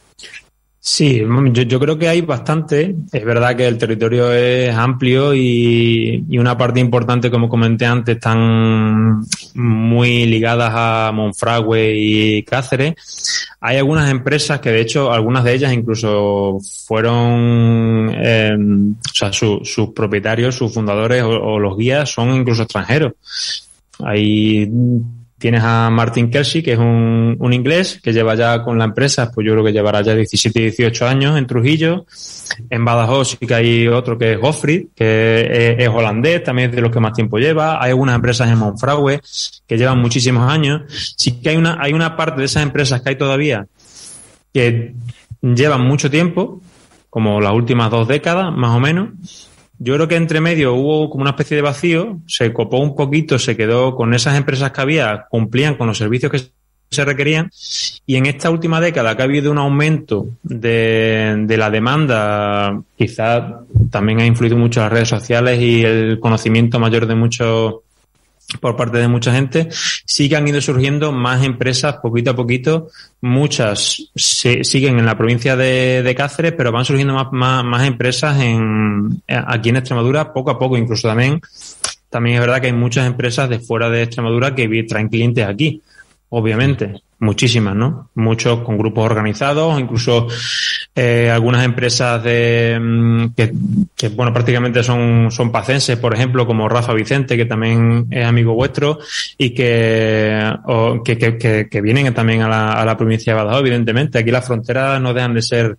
Sí, yo, yo creo que hay bastante. Es verdad que el territorio es amplio y, y una parte importante, como comenté antes, están muy ligadas a Monfragüe y Cáceres. Hay algunas empresas que, de hecho, algunas de ellas incluso fueron, eh, o sea, su, sus propietarios, sus fundadores o, o los guías son incluso extranjeros. Hay... Tienes a Martin Kelsey, que es un, un inglés que lleva ya con la empresa, pues yo creo que llevará ya diecisiete, dieciocho años en Trujillo. En Badajoz sí que hay otro que es Gottfried, que es, es holandés, también es de los que más tiempo lleva. Hay algunas empresas en Monfragüe que llevan muchísimos años. Sí que hay una, hay una parte de esas empresas que hay todavía que llevan mucho tiempo, como las últimas dos décadas, más o menos. Yo creo que entre medio hubo como una especie de vacío, se copó un poquito, se quedó con esas empresas que había, cumplían con los servicios que se requerían, y en esta última década que ha habido un aumento de, de la demanda, quizás también ha influido mucho las redes sociales y el conocimiento mayor de muchos por parte de mucha gente, sí que han ido surgiendo más empresas poquito a poquito. Muchas se, siguen en la provincia de, de Cáceres, pero van surgiendo más, más, más empresas en, aquí en Extremadura poco a poco. Incluso también, también es verdad que hay muchas empresas de fuera de Extremadura que traen clientes aquí, obviamente. Muchísimas, ¿no? Muchos con grupos organizados, incluso eh, algunas empresas de que, que bueno, prácticamente son, son pacenses, por ejemplo, como Rafa Vicente, que también es amigo vuestro, y que, o, que, que, que, que vienen también a la, a la provincia de Badajoz, evidentemente. Aquí las fronteras no dejan de ser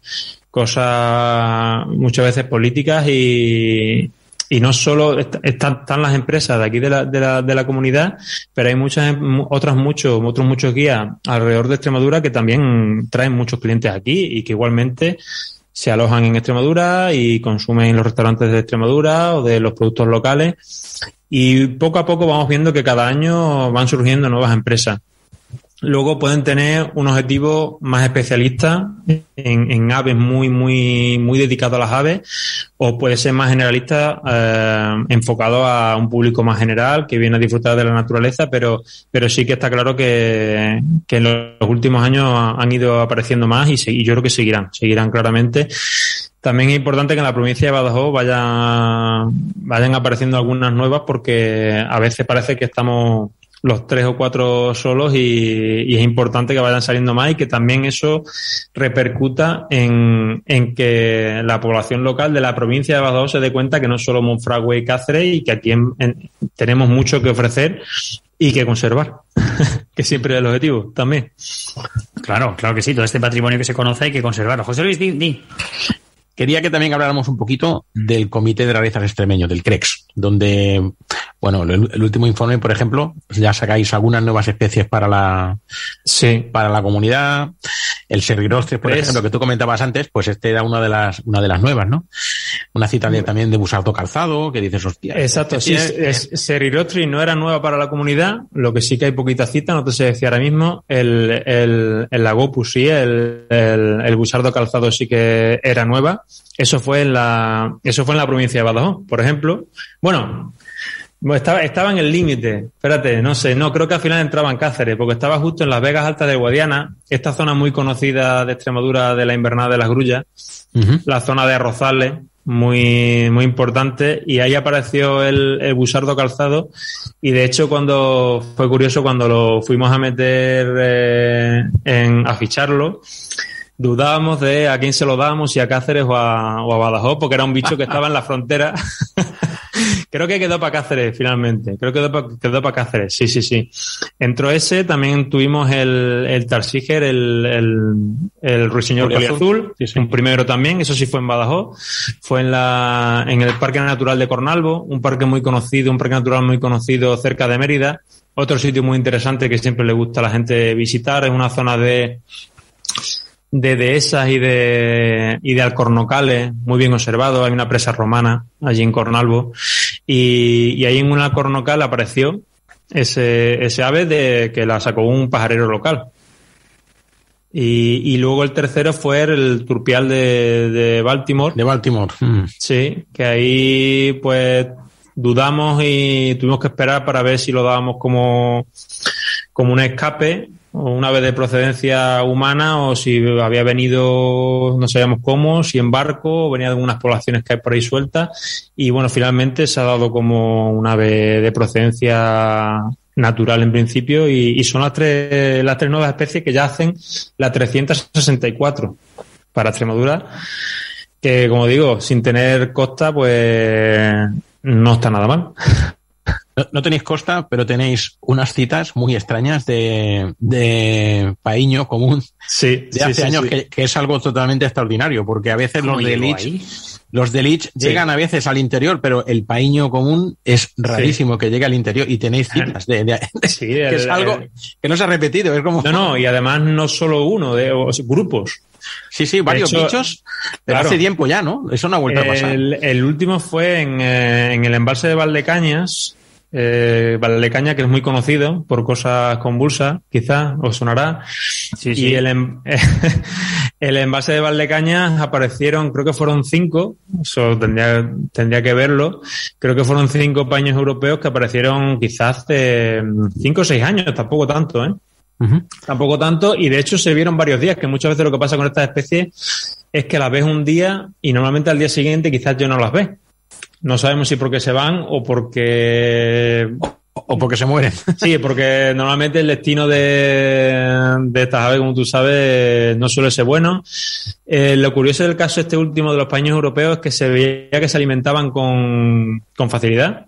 cosas muchas veces políticas y Y no solo están, están las empresas de aquí de la, de la, de la comunidad, pero hay muchas otras muchos, otros muchos guías alrededor de Extremadura que también traen muchos clientes aquí y que igualmente se alojan en Extremadura y consumen en los restaurantes de Extremadura o de los productos locales. Y poco a poco vamos viendo que cada año van surgiendo nuevas empresas. Luego pueden tener un objetivo más especialista en, en aves muy, muy, muy dedicado a las aves, o puede ser más generalista, eh, enfocado a un público más general que viene a disfrutar de la naturaleza, pero, pero sí que está claro que, que en los últimos años han ido apareciendo más y, se, y yo creo que seguirán, seguirán claramente. También es importante que en la provincia de Badajoz vaya, vayan apareciendo algunas nuevas, porque a veces parece que estamos los tres o cuatro solos y, y es importante que vayan saliendo más y que también eso repercuta en, en que la población local de la provincia de Badajoz se dé cuenta que no solo Monfragüe y Cáceres y que aquí en, en, tenemos mucho que ofrecer y que conservar, que siempre es el objetivo también. Claro, claro que sí, todo este patrimonio que se conoce hay que conservarlo. José Luis, di, di. Quería que también habláramos un poquito del Comité de Rarezas Extremeño, del C R E X, donde bueno, el, el último informe, por ejemplo, ya sacáis algunas nuevas especies para la sí. para la comunidad. El Serrirostris, por es... ejemplo, que tú comentabas antes, pues este era una de las una de las nuevas, ¿no? Una cita de, también de Busardo calzado, que dices, hostia. Exacto, sí, es, es, Serrirostris no era nueva para la comunidad, lo que sí que hay poquita cita, no te sé decir ahora mismo. El, el, el Lagopus sí, el, el, el Busardo calzado sí que era nueva. Eso fue en la, eso fue en la provincia de Badajoz, por ejemplo. Bueno, estaba, estaba en el límite. Espérate, no sé, no, creo que al final entraba en Cáceres, porque estaba justo en las Vegas Altas de Guadiana, esta zona muy conocida de Extremadura de la invernada de las grullas, uh-huh. La zona de Arrozales, muy, muy importante, y ahí apareció el, el Busardo calzado, y de hecho cuando, fue curioso cuando lo fuimos a meter, eh, en, a ficharlo, dudábamos de a quién se lo dábamos, si a Cáceres o a, o a Badajoz, porque era un bicho que estaba en la frontera. Creo que quedó para Cáceres finalmente. Creo que quedó para, quedó para Cáceres. Sí, sí, sí. Entró ese, también tuvimos el, el Tarsíger, el, el, el Ruiseñor Poliazul, sí, sí. Un primero también, eso sí fue en Badajoz. Fue en la, en el Parque Natural de Cornalvo, un parque muy conocido, un parque natural muy conocido cerca de Mérida. Otro sitio muy interesante que siempre le gusta a la gente visitar, es una zona de, de dehesas y de, y de alcornocales, muy bien observado. Hay una presa romana allí en Cornalvo, y, y ahí en una alcornocal apareció ese, ese ave de que la sacó un pajarero local. Y, y luego el tercero fue el turpial de, de Baltimore. De Baltimore. Mm. Sí, que ahí pues dudamos y tuvimos que esperar para ver si lo dábamos como, como un escape, o una ave de procedencia humana, o si había venido, no sabíamos cómo, si en barco, o venía de algunas poblaciones que hay por ahí sueltas, y bueno, finalmente se ha dado como una ave de procedencia natural en principio, y, y son las tres, las tres nuevas especies que ya hacen la trescientos sesenta y cuatro para Extremadura, que como digo, sin tener costa, pues no está nada mal. No, no tenéis costa, pero tenéis unas citas muy extrañas de, de paíño común, sí, de hace sí, sí, años, sí. Que, que es algo totalmente extraordinario, porque a veces los de Lich, los de Lich sí. llegan a veces al interior, pero el paíño común es rarísimo sí. que llegue al interior, y tenéis citas de, de, de sí, que el, es algo el, que no se ha repetido, es como... No, no, y además no solo uno, de o sea, grupos. Sí, sí, varios hecho, bichos, pero claro, hace tiempo ya, ¿no? Eso no ha vuelto el, a pasar. El último fue en, eh, en el embalse de Valdecañas, eh, Valdecaña, que es muy conocido por cosas convulsas, quizás os sonará. Sí, y sí. el, em, el embalse de Valdecañas aparecieron, creo que fueron cinco, eso tendría, tendría que verlo, creo que fueron cinco paños europeos que aparecieron quizás hace cinco o seis años, tampoco tanto, ¿eh? Uh-huh. Tampoco tanto, y de hecho se vieron varios días, que muchas veces lo que pasa con estas especies es que las ves un día y normalmente al día siguiente quizás ya no las ves. No sabemos si porque se van o porque... O porque se mueren. Sí, porque normalmente el destino de, de estas aves, como tú sabes, no suele ser bueno. Eh, lo curioso del caso este último de los paños europeos es que se veía que se alimentaban con, con facilidad,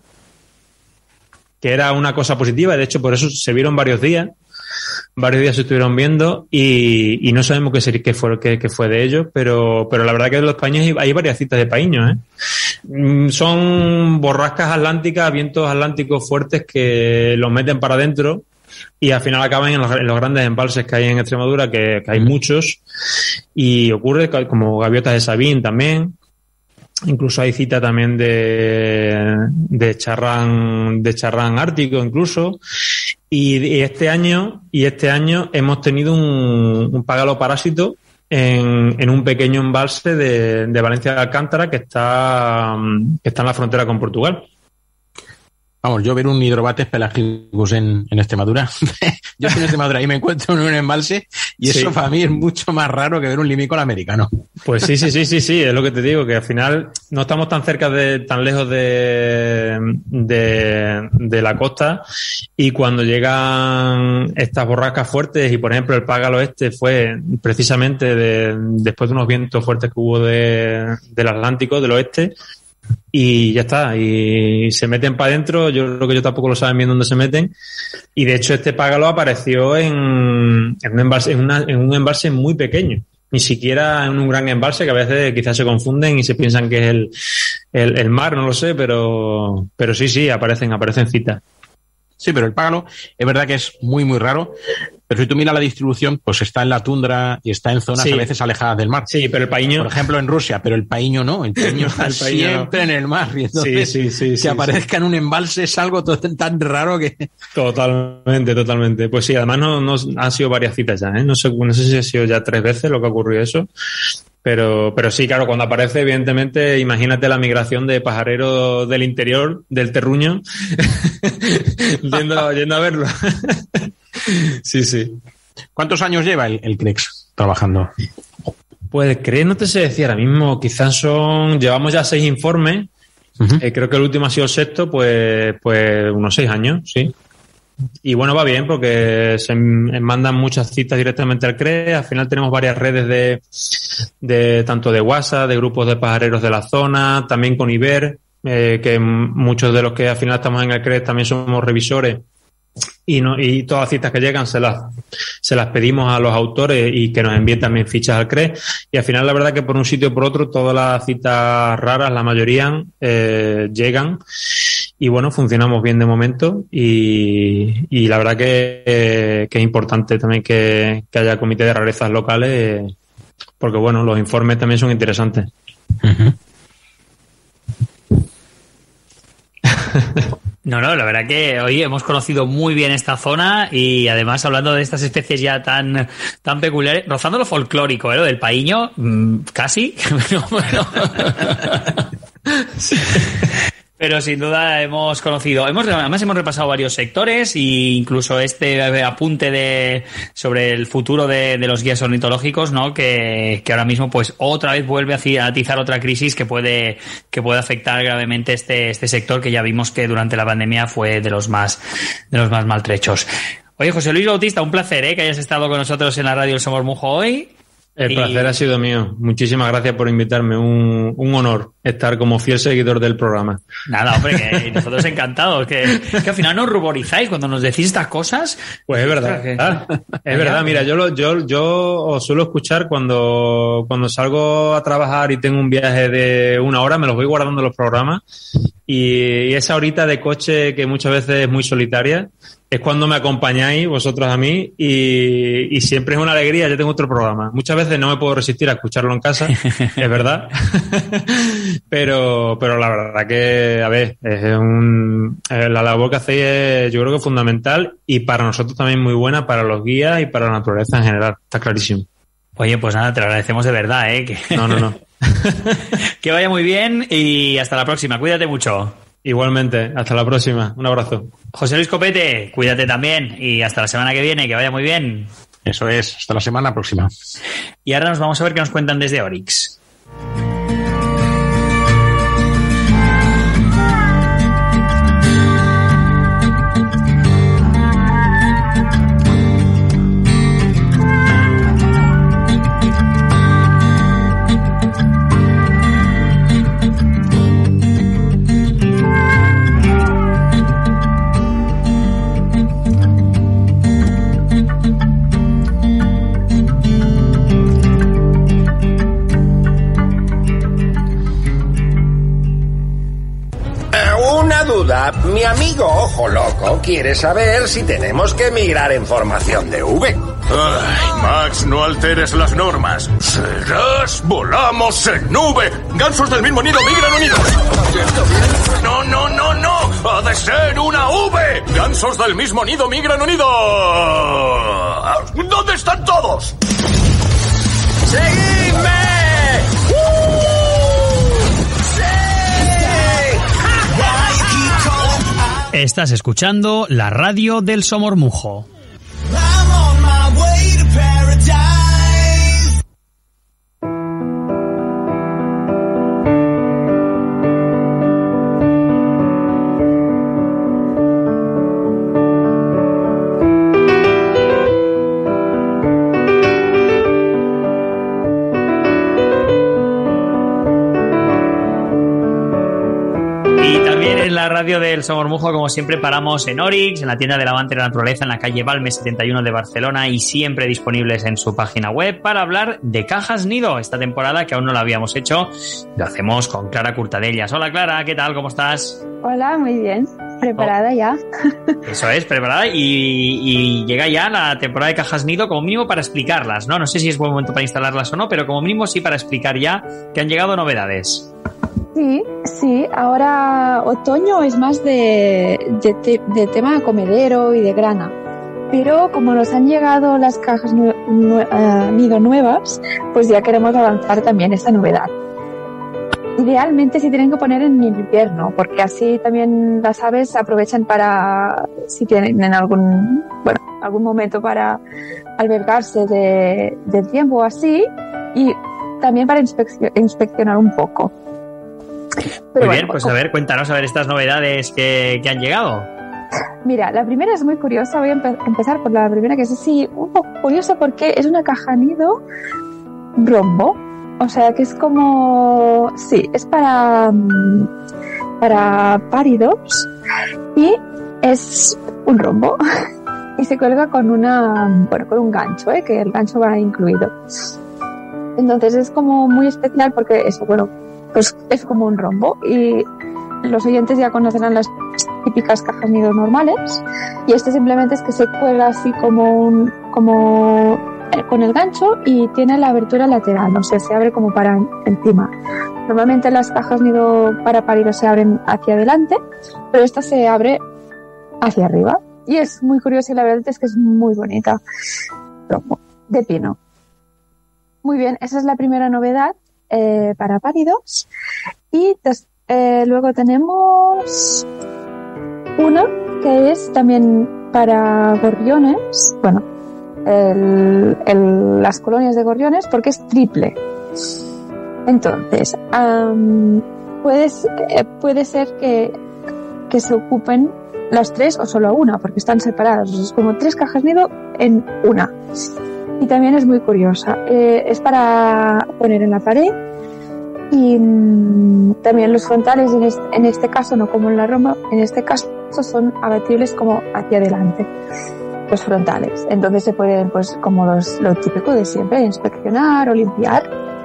que era una cosa positiva, y de hecho por eso se vieron varios días. Varios días se estuvieron viendo y, y no sabemos qué, sería, qué, fue, qué, qué fue de ellos, pero, pero la verdad que de los paños hay, hay varias citas de paíños, ¿eh? Son borrascas atlánticas, vientos atlánticos fuertes que los meten para adentro y al final acaban en los, en los grandes embalses que hay en Extremadura, que, que hay muchos, y ocurre como gaviotas de Sabín también. Incluso hay cita también de, de charrán, de charrán ártico incluso. Y, y este año, y este año hemos tenido un, un págalo parásito en, en un pequeño embalse de, de Valencia de Alcántara que está, que está en la frontera con Portugal. Vamos, yo ver un hidrobates pelágicos en, en Extremadura. Yo estoy en Extremadura y me encuentro en un embalse y eso sí. Para mí es mucho más raro que ver un limícola americano. Pues sí, sí, sí, sí, sí, es lo que te digo, que al final no estamos tan cerca de, tan lejos de, de, de la costa, y cuando llegan estas borrascas fuertes, y por ejemplo el págalo este fue precisamente de, después de unos vientos fuertes que hubo de, del Atlántico, del oeste, y ya está, y se meten para adentro. Yo creo que ellos tampoco lo saben bien dónde se meten, y de hecho este págalo apareció en, en, un, embalse, en, una, en un embalse muy pequeño, Ni siquiera en un gran embalse, que a veces quizás se confunden y se piensan que es el, el, el mar, no lo sé, pero, pero sí, sí, aparecen, aparecen citas. Sí, pero el págalo es verdad que es muy, muy raro. Pero si tú miras la distribución, pues está en la tundra y está en zonas sí. a veces alejadas del mar. Sí, pero el paíño... Por ejemplo, en Rusia, pero el paíño no. El paíño está el paíño siempre no. en el mar. Y entonces, sí, sí, sí, que sí, aparezca sí. en un embalse es algo tan raro que... Totalmente, totalmente. Pues sí, además no, no han sido varias citas ya, ¿eh? No sé, no sé si ha sido ya tres veces lo que ha ocurrido eso. Pero, pero sí, claro, cuando aparece, evidentemente, imagínate la migración de pajareros del interior, del terruño, yendo, yendo a verlo. Sí, sí. ¿Cuántos años lleva el, el CREX trabajando? Pues el CREX no te sé decir, ahora mismo quizás son, llevamos ya seis informes, uh-huh. eh, creo que el último ha sido el sexto, pues, pues unos seis años, sí. Y bueno, va bien porque se mandan muchas citas directamente al CREX, al final tenemos varias redes de, de tanto de WhatsApp, de grupos de pajareros de la zona, también con Iber, eh, que muchos de los que al final estamos en el CREX también somos revisores. Y, no, y todas las citas que llegan se las, se las pedimos a los autores y que nos envíen también fichas al CREX. Y al final, la verdad que por un sitio o por otro, todas las citas raras, la mayoría, eh, llegan. Y bueno, funcionamos bien de momento. Y, y la verdad que, eh, que es importante también que, que haya comité de rarezas locales, eh, porque bueno, los informes también son interesantes. Uh-huh. No, no, la verdad que hoy hemos conocido muy bien esta zona y además hablando de estas especies ya tan, tan peculiares, rozando lo folclórico, ¿eh? Lo del paíño, mmm, casi, pero bueno. Sí. Pero sin duda hemos conocido, hemos además hemos repasado varios sectores e incluso este apunte de sobre el futuro de, de los guías ornitológicos, ¿no? Que, que ahora mismo pues otra vez vuelve a atizar otra crisis que puede que puede afectar gravemente este este sector que ya vimos que durante la pandemia fue de los más de los más maltrechos. Oye, José Luis Bautista, un placer, ¿eh? Que hayas estado con nosotros en la radio El Somormujo hoy. El y... placer ha sido mío. Muchísimas gracias por invitarme. Un, un honor estar como fiel seguidor del programa. Nada, hombre, que nosotros encantados. Que, que al final nos ruborizáis cuando nos decís estas cosas. Pues es verdad. Que... Ah, es verdad. Mira, yo, lo, yo, yo os suelo escuchar cuando, cuando salgo a trabajar y tengo un viaje de una hora, me los voy guardando los programas. Y, y esa horita de coche que muchas veces es muy solitaria, es cuando me acompañáis vosotros a mí y, y siempre es una alegría. Yo tengo otro programa. Muchas veces no me puedo resistir a escucharlo en casa, es verdad. pero, pero la verdad que, a ver, es un, la labor que hacéis es, yo creo que fundamental y para nosotros también muy buena, para los guías y para la naturaleza en general. Está clarísimo. Oye, pues nada, te lo agradecemos de verdad, ¿eh? Que... No, no, no. Que vaya muy bien y hasta la próxima. Cuídate mucho. Igualmente, hasta la próxima. Un abrazo. José Luis Copete, cuídate también y hasta la semana que viene, que vaya muy bien. Eso es, hasta la semana próxima. Y ahora nos vamos a ver qué nos cuentan desde Oryx. Mi amigo Ojo Loco quiere saber si tenemos que migrar en formación de V. Ay, Max, no alteres las normas. Serás, volamos en nube. Gansos del mismo nido migran unidos. No, no, no, no. Ha de ser una V. Gansos del mismo nido migran unidos. ¿Dónde están todos? ¡Seguidme! Estás escuchando la radio del Somormujo. Radio del del Somormujo, como siempre, paramos en Orix, en la tienda del Avante de la Naturaleza, en la calle Balmes setenta y uno de Barcelona, y siempre disponibles en su página web para hablar de cajas nido. Esta temporada, que aún no lo habíamos hecho, lo hacemos con Clara Curtadellas. Hola Clara, ¿qué tal? ¿Cómo estás? Hola, muy bien. Preparada oh. ya. Eso es, preparada, y, y llega ya la temporada de cajas nido, como mínimo para explicarlas, ¿no? No sé si es buen momento para instalarlas o no, pero como mínimo sí para explicar ya que han llegado novedades. Sí, sí. Ahora otoño es más de, de, te, de tema comedero y de grana. Pero como nos han llegado las cajas nue, nue, uh, nido nuevas, pues ya queremos avanzar también esta novedad. Idealmente se tienen que poner en invierno, porque así también las aves aprovechan para, si tienen algún, bueno, algún momento para albergarse de, del tiempo así, y también para inspeccio, inspeccionar un poco. Pero Muy bueno, bien, pues a ver, cuéntanos a ver estas novedades que, que han llegado. Mira, la primera es muy curiosa, voy a empe- empezar por la primera, que es así un poco curiosa porque es una caja nido rombo. O sea, que es como... Sí, es para, para páridos y es un rombo y se cuelga con una... Bueno, con un gancho, ¿eh? Que el gancho va incluido. Entonces es como muy especial porque eso, bueno, pues es como un rombo y los oyentes ya conocerán las típicas cajas nido normales y este simplemente es que se cuelga así como un... como con el gancho y tiene la abertura lateral, o sea, se abre como para encima. Normalmente las cajas nido para páridos se abren hacia adelante, pero esta se abre hacia arriba. Y es muy curioso y la verdad es que es muy bonita. De pino. Muy bien, esa es la primera novedad eh, para páridos. Y des, eh, luego tenemos una que es también para gorriones, bueno, El, el, las colonias de gorriones, porque es triple. Entonces, um, puedes, eh, puede ser que, que se ocupen las tres o solo una, porque están separadas. Es como tres cajas nido en una. Y también es muy curiosa. Eh, es para poner en la pared. Y mmm, también los frontales, en este, en este caso, no como en la Roma, en este caso son abatibles como hacia adelante. Los frontales. Entonces se pueden, pues, como los, lo típico de siempre, inspeccionar o limpiar.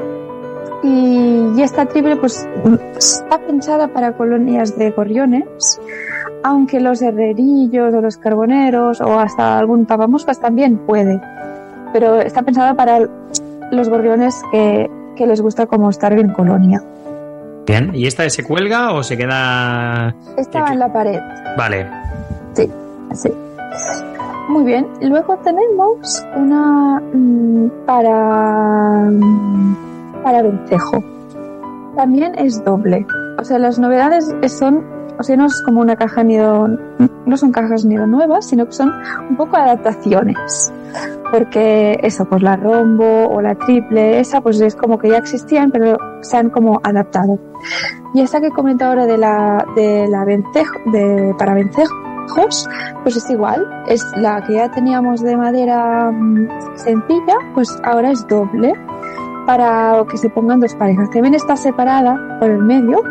Y, y esta triple, pues, está pensada para colonias de gorriones, aunque los herrerillos o los carboneros o hasta algún papamoscas también puede. Pero está pensada para los gorriones que, que les gusta como estar en colonia. Bien, ¿y esta se cuelga o se queda...? Esta va en la pared. Vale. Sí, sí. Muy bien, luego tenemos una mmm, para para vencejo. También es doble. O sea, las novedades son, o sea, no es como una caja nido, no son cajas nido nuevas, sino que son un poco adaptaciones. Porque eso, pues la rombo o la triple, esa pues es como que ya existían, pero se han como adaptado. Y esta que comento ahora de la de la vencejo, de para vencejo, pues es igual, es la que ya teníamos de madera mmm, sencilla, pues ahora es doble para que se pongan dos parejas. También está separada por el medio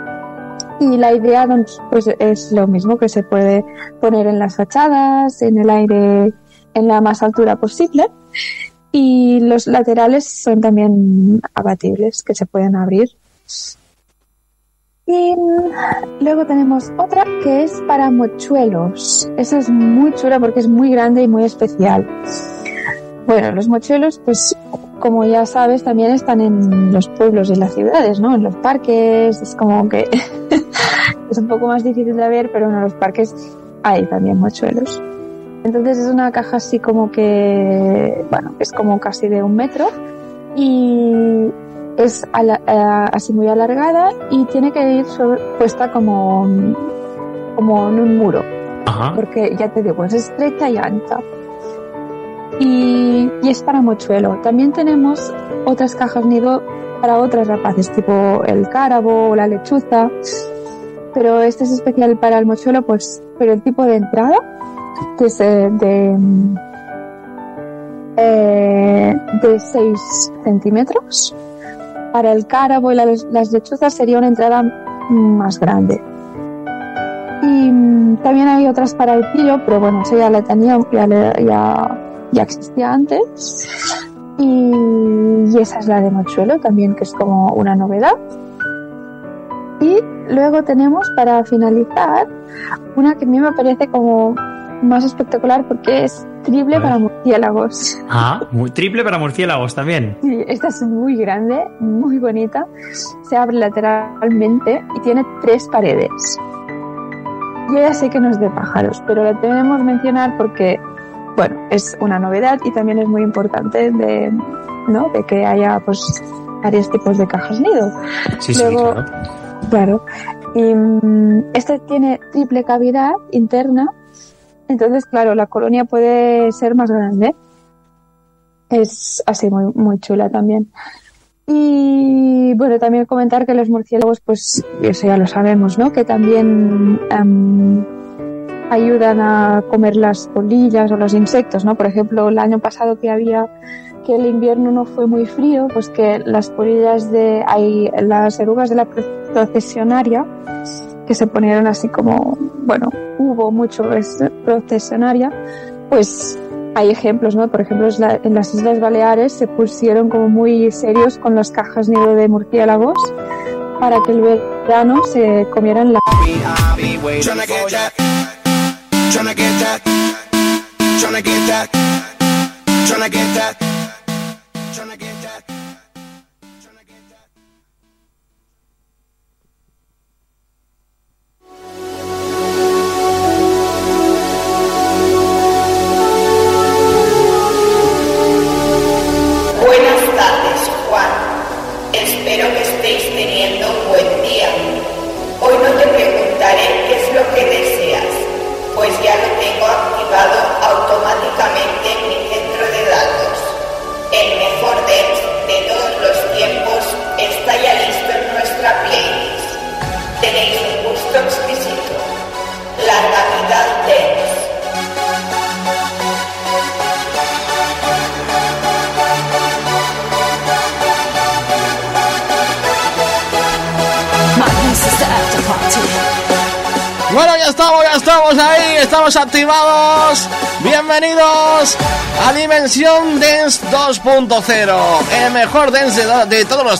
y la idea pues es lo mismo, que se puede poner en las fachadas, en el aire, en la más altura posible, y los laterales son también abatibles, que se pueden abrir. Y luego tenemos otra que es para mochuelos. Esa es muy chula porque es muy grande y muy especial. Bueno, los mochuelos, pues como ya sabes, también están en los pueblos y en las ciudades, ¿no? En los parques, es como que es un poco más difícil de ver, pero en los parques hay también mochuelos. Entonces es una caja así como que, bueno, es como casi de un metro y es ala, uh, así muy alargada y tiene que ir sobre, puesta como, como en un muro. Ajá. Porque ya te digo, es estrecha y ancha. Y, y es para mochuelo. También tenemos otras cajas nido para otras rapaces, tipo el cárabo o la lechuza. Pero este es especial para el mochuelo, pues, pero el tipo de entrada, que es de, de, eh, de seis centímetros. Para el cárabo y la, las lechuzas sería una entrada más grande. Y Y también hay otras para el pillo, pero bueno, eso ya la tenía, ya, ya, ya existía antes. Y, y esa es la de mochuelo también, que es como una novedad. Y luego tenemos, para finalizar, una que a mí me parece como más espectacular porque es triple para murciélagos. Ah, muy triple para murciélagos también. Sí, esta es muy grande, muy bonita. Se abre lateralmente y tiene tres paredes. Yo ya sé que no es de pájaros, pero la debemos mencionar porque, bueno, es una novedad y también es muy importante de, ¿no? de que haya pues varios tipos de cajas nido. Sí, Luego, sí, claro. Claro. Y um, este tiene triple cavidad interna, entonces, claro, la colonia puede ser más grande. Es así muy, muy chula también. Y bueno, también comentar que los murciélagos, pues eso ya lo sabemos, ¿no? Que también um, ayudan a comer las polillas o los insectos, ¿no? Por ejemplo, el año pasado que había que el invierno no fue muy frío, pues que las polillas de hay las erugas de la procesionaria que se ponieron así como, bueno, hubo mucho procesionaria, pues hay ejemplos, ¿no? Por ejemplo, en las Islas Baleares se pusieron como muy serios con las cajas nido de murciélagos para que el verano se comieran la... Bueno, ya estamos, ya estamos ahí, estamos activados. Bienvenidos a Dimensión Dance dos punto cero, el mejor dance de, de todos los